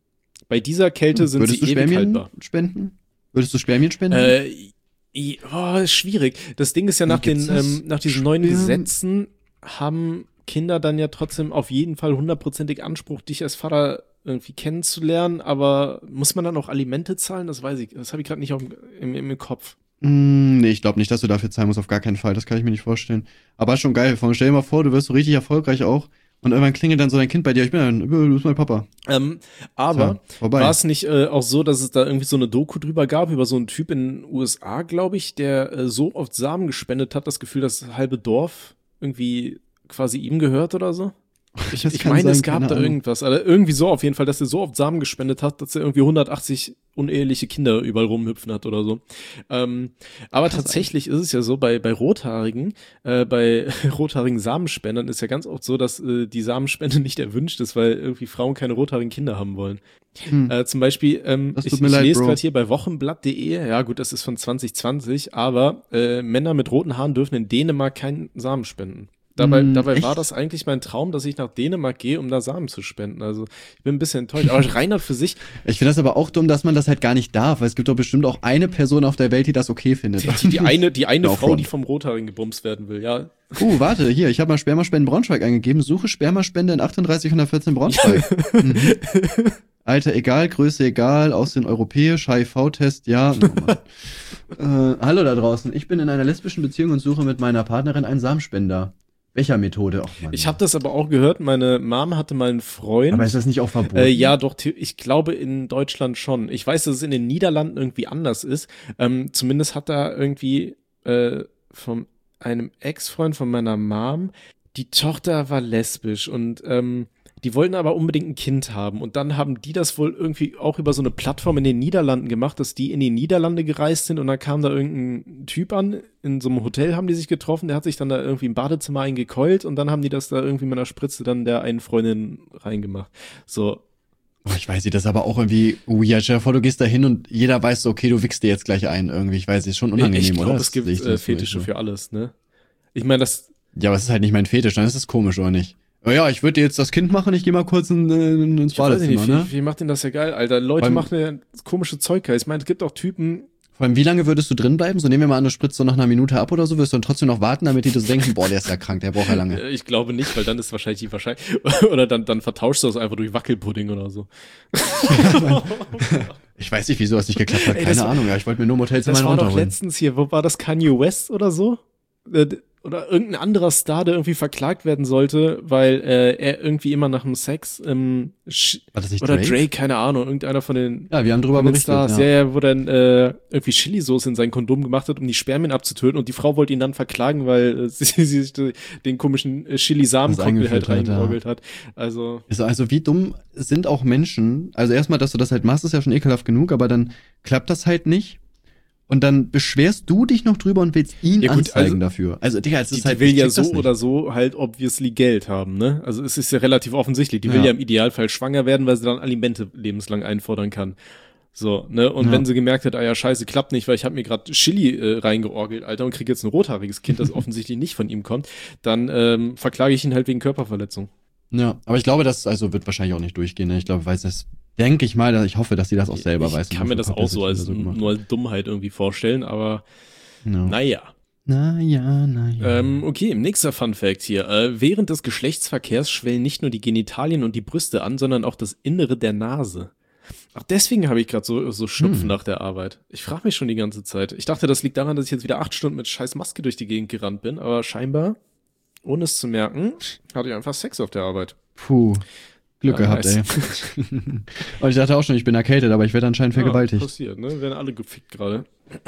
Bei dieser Kälte sind Würdest sie du ewig Spermien haltbar. spenden? Würdest du Spermien spenden? Äh, i- oh, ist schwierig. Das Ding ist ja, Wie nach den, gibt's das? ähm, nach diesen neuen Sperm- Gesetzen haben Kinder dann ja trotzdem auf jeden Fall hundertprozentig Anspruch, dich als Vater irgendwie kennenzulernen, aber muss man dann auch Alimente zahlen? Das weiß ich, das habe ich gerade nicht auf, dem- im, im Kopf. Mm, nee, ich glaube nicht, dass du dafür zahlen musst, auf gar keinen Fall. Das kann ich mir nicht vorstellen. Aber ist schon geil. Vor allem stell dir mal vor, du wirst so richtig erfolgreich auch und irgendwann klingelt dann so dein Kind bei dir. Ich bin ein, du bist mein Papa. Ähm, aber Tja, vorbei. war es nicht äh, auch so, dass es da irgendwie so eine Doku drüber gab, über so einen Typ in den U S A, glaube ich, der äh, so oft Samen gespendet hat, das Gefühl, das halbe Dorf irgendwie quasi ihm gehört oder so? Ich, Das ich kann meine, sein, es gab keine da Ahnung. irgendwas, also irgendwie so auf jeden Fall, dass er so oft Samen gespendet hat, dass er irgendwie hundertachtzig uneheliche Kinder überall rumhüpfen hat oder so. Ähm, aber Krass tatsächlich ist es ja so, bei, bei Rothaarigen, äh, bei rothaarigen Samenspendern ist ja ganz oft so, dass äh, die Samenspende nicht erwünscht ist, weil irgendwie Frauen keine rothaarigen Kinder haben wollen. Hm. Äh, zum Beispiel, ähm, Das ich, tut mir ich leid, lese Bro. gerade hier bei wochenblatt punkt de, ja gut, das ist von zwanzig zwanzig, aber äh, Männer mit roten Haaren dürfen in Dänemark keinen Samen spenden. Dabei, Mm, dabei echt? war das eigentlich mein Traum, dass ich nach Dänemark gehe, um da Samen zu spenden. Also ich bin ein bisschen enttäuscht. Aber Reinhard für sich, Ich finde das aber auch dumm, dass man das halt gar nicht darf, weil es gibt doch bestimmt auch eine Person auf der Welt, die das okay findet. die, die, die eine, die eine No Frau, front. die vom Rothaarigen gebumst werden will, ja. Uh, warte, hier, ich habe mal Spermaspenden Braunschweig eingegeben. Suche Spermaspende in achtunddreißig hundertvierzehn Braunschweig. mhm. Alter, egal, Größe egal, Aussehen europäisch, H I V-Test, ja. Oh, äh, hallo da draußen, ich bin in einer lesbischen Beziehung und suche mit meiner Partnerin einen Samenspender. Welcher Methode? Och, Mann. Ich habe das aber auch gehört, meine Mom hatte mal einen Freund. Aber ist das nicht auch verboten? Äh, ja, doch, the- ich glaube in Deutschland schon. Ich weiß, dass es in den Niederlanden irgendwie anders ist. Ähm, zumindest hat da irgendwie äh, von einem Ex-Freund von meiner Mom, die Tochter war lesbisch und ähm, Die wollten aber unbedingt ein Kind haben und dann haben die das wohl irgendwie auch über so eine Plattform in den Niederlanden gemacht, dass die in die Niederlande gereist sind und dann kam da irgendein Typ an, in so einem Hotel haben die sich getroffen, der hat sich dann da irgendwie im Badezimmer eingekeult und dann haben die das da irgendwie mit einer Spritze dann der einen Freundin reingemacht. So. Oh, ich weiß nicht, das ist aber auch irgendwie weird. Stell dir vor, du gehst da hin und jeder weiß so, okay, du wickst dir jetzt gleich ein irgendwie. Ich weiß, ist schon unangenehm, ich glaub, oder? Es gibt das äh, Fetische für alles, ne? Ich meine, das... Ja, aber es ist halt nicht mein Fetisch, dann ist das komisch, oder nicht? Oh ja, ich würde dir jetzt das Kind machen, ich gehe mal kurz in, in, ins Badezimmer, ich weiß nicht, ne? wie, wie macht denn das ja geil, Alter? Leute allem, machen ja komische Zeug. Ich meine, es gibt auch Typen... Vor allem, wie lange würdest du drin bleiben? So nehmen wir mal an, du spritzt so nach einer Minute ab oder so, wirst du dann trotzdem noch warten, damit die das denken, boah, der ist ja krank, der braucht ja lange. Ich glaube nicht, weil dann ist wahrscheinlich die wahrscheinlich oder dann, dann vertauschst du das einfach durch Wackelpudding oder so. Ich weiß nicht, wieso das nicht geklappt hat, Ey, keine war, Ahnung, ja, ich wollte mir nur Motels in meinen Das war doch runterholen. letztens hier, wo war das, Kanye West oder so? Oder irgendein anderer Star, der irgendwie verklagt werden sollte, weil äh, er irgendwie immer nach dem Sex ähm, war das nicht oder Drake? Drake, keine Ahnung, irgendeiner von den Ja, wir haben drüber berichtet, Stars, ja. ja, ja, wo dann äh, irgendwie Chili-Sauce in sein Kondom gemacht hat, um die Spermien abzutöten und die Frau wollte ihn dann verklagen, weil äh, sie, sie sich den komischen äh, Chili-Samen-Cocktail halt reingeorgelt hat. Also also, also wie dumm sind auch Menschen? Also erstmal, dass du das halt machst, ist ja schon ekelhaft genug, aber dann klappt das halt nicht. Und dann beschwerst du dich noch drüber und willst ihn ja, gut, anzeigen also, dafür. Also, Digga, es die, ist halt, die will ich ja check das so nicht. oder so halt obviously Geld haben, ne? Also es ist ja relativ offensichtlich. Die will Ja. ja im Idealfall schwanger werden, weil sie dann Alimente lebenslang einfordern kann. So, ne? Und Ja. wenn sie gemerkt hat, ah ja, scheiße, klappt nicht, weil ich habe mir gerade Chili äh, reingeorgelt, Alter, und krieg jetzt ein rothaariges Kind, das offensichtlich nicht von ihm kommt, dann ähm, verklage ich ihn halt wegen Körperverletzung. Ja, aber ich glaube, das also wird wahrscheinlich auch nicht durchgehen. Ne? Ich glaube, weiß das, denke ich mal, ich hoffe, dass sie das auch selber ich weiß. Ich kann mir das auch so als nur als Dummheit irgendwie vorstellen, aber no. naja. Naja, naja. Ähm, okay, nächster Fun Fact hier. Äh, während des Geschlechtsverkehrs schwellen nicht nur die Genitalien und die Brüste an, sondern auch das Innere der Nase. Ach, deswegen habe ich gerade so, so Schnupfen Hm. nach der Arbeit. Ich frage mich schon die ganze Zeit. Ich dachte, das liegt daran, dass ich jetzt wieder acht Stunden mit scheiß Maske durch die Gegend gerannt bin, aber scheinbar, ohne es zu merken, hatte ich einfach Sex auf der Arbeit. Puh. Glück Ja, gehabt, nice. ey. Und ich dachte auch schon, ich bin erkältet, aber ich werde anscheinend vergewaltigt. Ja, passiert, ne? Werden alle gefickt gerade.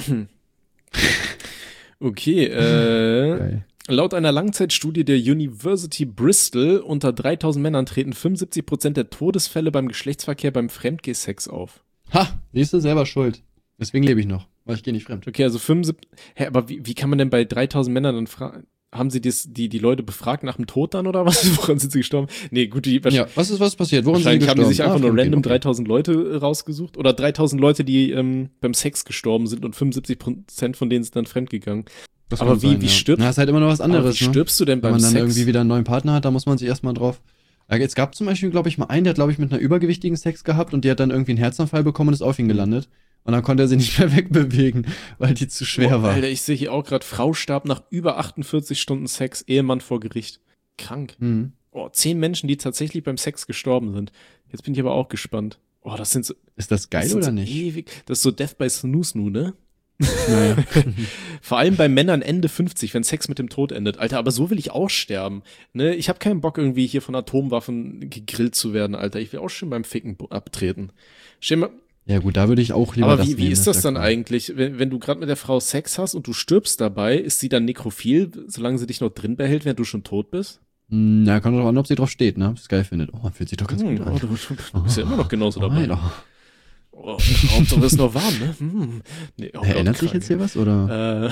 Okay, äh, Geil. laut einer Langzeitstudie der University Bristol unter dreitausend Männern treten fünfundsiebzig Prozent der Todesfälle beim Geschlechtsverkehr beim Fremdgeh-Sex auf. Ha, siehst du, selber schuld. Deswegen lebe ich noch, weil ich gehe nicht fremd. Okay, also fünfundsiebzig, hä, aber wie, wie kann man denn bei dreitausend Männern dann fragen? Haben sie das, die, die Leute befragt nach dem Tod dann oder was? Woran sind sie gestorben? Nee, gut, die, Ja, was ist was passiert? Woran sind sie wahrscheinlich haben die sich gestorben? einfach Ah, nur okay, random okay. dreitausend Leute äh, rausgesucht oder dreitausend Leute, die ähm, beim Sex gestorben sind und fünfundsiebzig Prozent von denen sind dann fremdgegangen. Das Aber kann wie- sein, wie ja. stirbt- Na, ist halt immer noch was anderes, Aber wie ne? stirbst du denn Wenn beim man dann Sex? irgendwie wieder einen neuen Partner hat, da muss man sich erstmal drauf. Ja, es gab zum Beispiel, glaube ich, mal einen, der hat, glaube ich, mit einer übergewichtigen Sex gehabt und die hat dann irgendwie einen Herzanfall bekommen und ist auf ihn gelandet. Und dann konnte er sie nicht mehr wegbewegen, weil die zu schwer Boah, war. Alter, ich sehe hier auch gerade, Frau starb nach über achtundvierzig Stunden Sex, Ehemann vor Gericht. Krank. Hm. Oh, zehn Menschen, die tatsächlich beim Sex gestorben sind. Jetzt bin ich aber auch gespannt. Oh, das sind so, Ist das geil das sind oder so nicht? ewig. Das ist so Death by Snooze, ne? Naja. Vor allem bei Männern Ende fünfzig, wenn Sex mit dem Tod endet. Alter, aber so will ich auch sterben. Ne? Ich habe keinen Bock, irgendwie hier von Atomwaffen gegrillt zu werden, Alter. Ich will auch schön beim Ficken abtreten. Stell mal, Ja gut, da würde ich auch lieber aber das wie, wie nehmen, ist das ja dann klar. eigentlich, wenn, wenn du gerade mit der Frau Sex hast und du stirbst dabei, ist sie dann nekrophil, solange sie dich noch drin behält, während du schon tot bist? Hm, Na, kommt doch an, ob sie drauf steht, ne? Ob sie es geil findet. Oh, fühlt sich doch ganz Hm, gut oh, an. du, du bist ja immer noch genauso Oh, dabei. Alter. Oh, Hauptsache ist noch warm, ne? Hm. Nee, oh Erinnert Gott, sich krank. jetzt hier was, oder? Äh,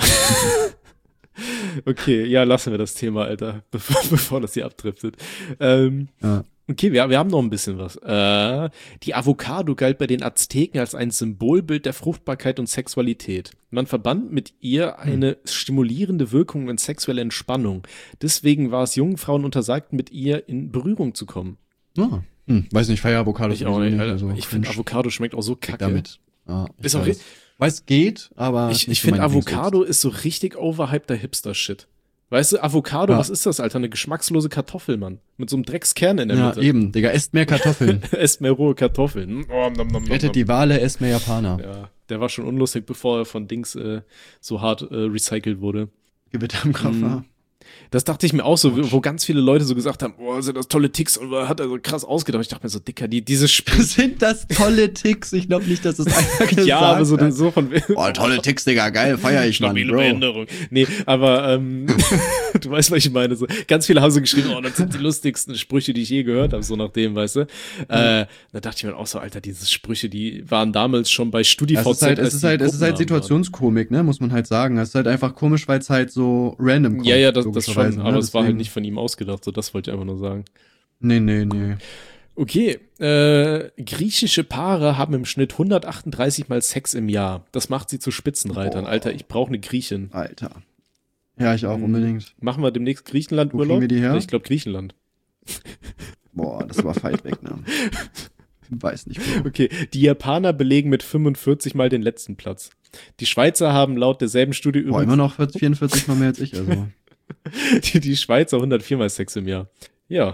okay, ja, lassen wir das Thema, Alter, bevor, bevor das hier abdriftet. Ähm, Ja. okay, wir, wir haben noch ein bisschen was. Äh, die Avocado galt bei den Azteken als ein Symbolbild der Fruchtbarkeit und Sexualität. Man verband mit ihr eine stimulierende Wirkung und sexuelle Entspannung. Deswegen war es jungen Frauen untersagt, mit ihr in Berührung zu kommen. Ah. Hm, weiß nicht, feier Avocado. Ich auch nicht, Alter. Also, ich finde, cringe. Avocado schmeckt auch so Weg kacke. damit. Ja, ich Ist auch weiß. Weiß, geht, aber Ich, nicht ich so mein finde, Lieblingsobst. Avocado ist so richtig overhypter Hipster-Shit. Weißt du, Avocado, Ja. was ist das, Alter? Eine geschmackslose Kartoffel, Mann. Mit so einem Dreckskern in der Ja, Mitte. eben, Digga, esst mehr Kartoffeln. Esst mehr rohe Kartoffeln. Oh, nom, nom, nom, Rettet nom. die Wale, esst mehr Japaner. Ja, der war schon unlustig, bevor er von Dings äh, so hart äh, recycelt wurde. Gewitter im Koffer. Das dachte ich mir auch so, wo ganz viele Leute so gesagt haben, boah, sind das tolle Ticks und hat er so krass ausgedacht. Ich dachte mir so, Dicker, die, diese Spiele. Sind das tolle Ticks? Ich glaube nicht, dass das einfach gesagt Ja, aber so, hat. so von. Boah, tolle Ticks, Digga, geil, feier ich, Mann, Stabile Bro. Behinderung. Nee, aber ähm, du weißt, was ich meine. So, ganz viele haben so geschrieben, oh, das sind die lustigsten Sprüche, die ich je gehört habe, so nach dem, weißt du. Äh, da dachte ich mir auch so, Alter, diese Sprüche, die waren damals schon bei StudiVZ. Es ist halt, es als ist die halt, es ist halt Gruppennamen Situationskomik, ne, muss man halt sagen. Es ist halt einfach komisch, weil es halt so random waren. kommt. Ja, ja, das, das logischerweise, schon, ne? aber es war halt Deswegen- nicht von ihm ausgedacht, so das wollte ich einfach nur sagen. Nee, nee, nee. Okay, äh, griechische Paare haben im Schnitt hundertachtunddreißig Mal Sex im Jahr. Das macht sie zu Spitzenreitern. Boah. Alter, ich brauche eine Griechin. Alter. Ja, ich auch Hm. unbedingt. Machen wir demnächst Griechenland-Urlaub? Wo kriegen wir die her? Ich glaube Griechenland. Boah, das war weit weg, ne? Weiß nicht, Bro. Okay, die Japaner belegen mit fünfundvierzig Mal den letzten Platz. Die Schweizer haben laut derselben Studie Boah, immer noch vierundvierzig Mal mehr als ich, also. die, die Schweizer hundertvier Mal Sex im Jahr. Ja,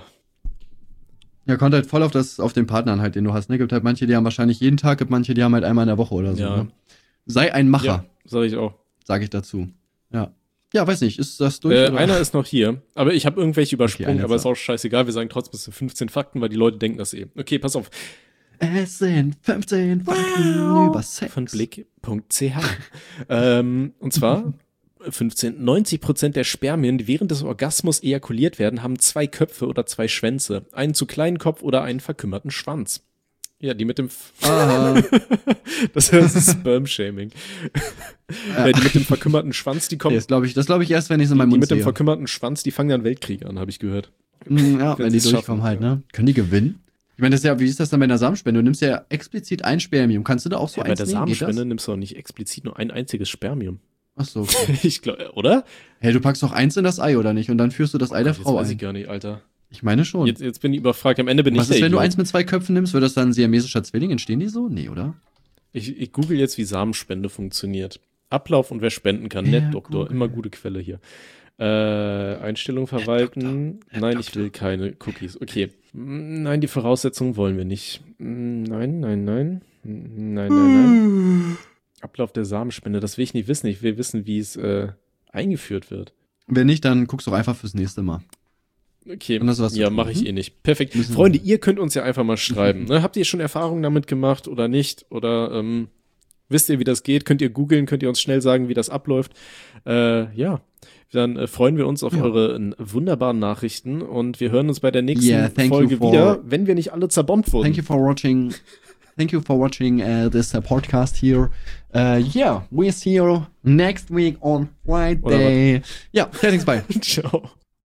Ja, kommt halt voll auf das, auf den Partner halt, den du hast, ne? Gibt halt manche, die haben wahrscheinlich jeden Tag, gibt manche, die haben halt einmal in der Woche oder so, Ja. ne? Sei ein Macher, ja sage ich auch. sage ich dazu. Ja. Ja, weiß nicht, ist das durch? Äh, oder? einer ist noch hier, aber ich habe irgendwelche übersprungen, einer ist aber ist da. auch scheißegal. Wir sagen trotzdem, es sind fünfzehn Fakten, weil die Leute denken das eh. Okay, pass auf. Es sind fünfzehn Fakten über Sex. Von blick punkt c h. ähm, und zwar fünfzehn. neunzig Prozent der Spermien, die während des Orgasmus ejakuliert werden, haben zwei Köpfe oder zwei Schwänze. Einen zu kleinen Kopf oder einen verkümmerten Schwanz. Ja, die mit dem F Aha. Das ist Sperm-Shaming. Ja. Ja, die mit dem verkümmerten Schwanz, die kommen. Das glaube ich, das glaube ich erst, wenn ich es in meinem Die Mund mit dem sehe. verkümmerten Schwanz, die fangen dann Weltkrieg an, habe ich gehört. Mm, Ja, Wenn wenn die sie's durchkommen schaffen, halt, ja. ne? Können die gewinnen? Ich meine, das ist ja, wie ist das dann bei einer Samenspende? Du nimmst ja explizit ein Spermium. Kannst du da auch so Ja, bei eins der nehmen? Geht Samenspende das? nimmst du auch nicht explizit nur ein einziges Spermium. Ach so, okay. Ich glaube, oder? Hey, du packst doch eins in das Ei, oder nicht? Und dann führst du das Ei der Jetzt Frau weiß ein. ich gar nicht, Alter. Ich meine schon. Jetzt, jetzt bin ich überfragt. Am Ende bin Was ich ist, der wenn du Idiot. eins mit zwei Köpfen nimmst? Wird das dann ein siamesischer Zwilling? Entstehen die so? Nee, oder? Ich, ich google jetzt, wie Samenspende funktioniert. Ablauf und wer spenden kann. Ja, Nett, Doktor. Google. Immer gute Quelle hier. Äh, Einstellung verwalten. Nett, Nein, Doktor. ich will keine Cookies. Okay. Mm, Nein, die Voraussetzungen wollen wir nicht. Mm, Nein, nein, nein. Mm, Nein, nein, nein. Ablauf der Samenspende. Das will ich nicht wissen. Ich will wissen, wie es äh, eingeführt wird. Wenn nicht, dann guckst du doch einfach fürs nächste Mal. Okay, Und das was zu ja, tun, mache ich hm? eh nicht. Perfekt. Müssen wir- Freunde, ihr könnt uns ja einfach mal schreiben. Ne? Habt ihr schon Erfahrungen damit gemacht oder nicht? Oder ähm, wisst ihr, wie das geht? Könnt ihr googeln? Könnt ihr uns schnell sagen, wie das abläuft? Äh, ja, dann äh, freuen wir uns auf Ja. eure äh, wunderbaren Nachrichten und wir hören uns bei der nächsten Yeah, thank you Folge for- wieder, wenn wir nicht alle zerbombt wurden. Thank you for watching. Thank you for watching uh, this uh, podcast here. Uh, yeah, we'll see you next week on Friday. Yeah, thanks, bye. Ciao.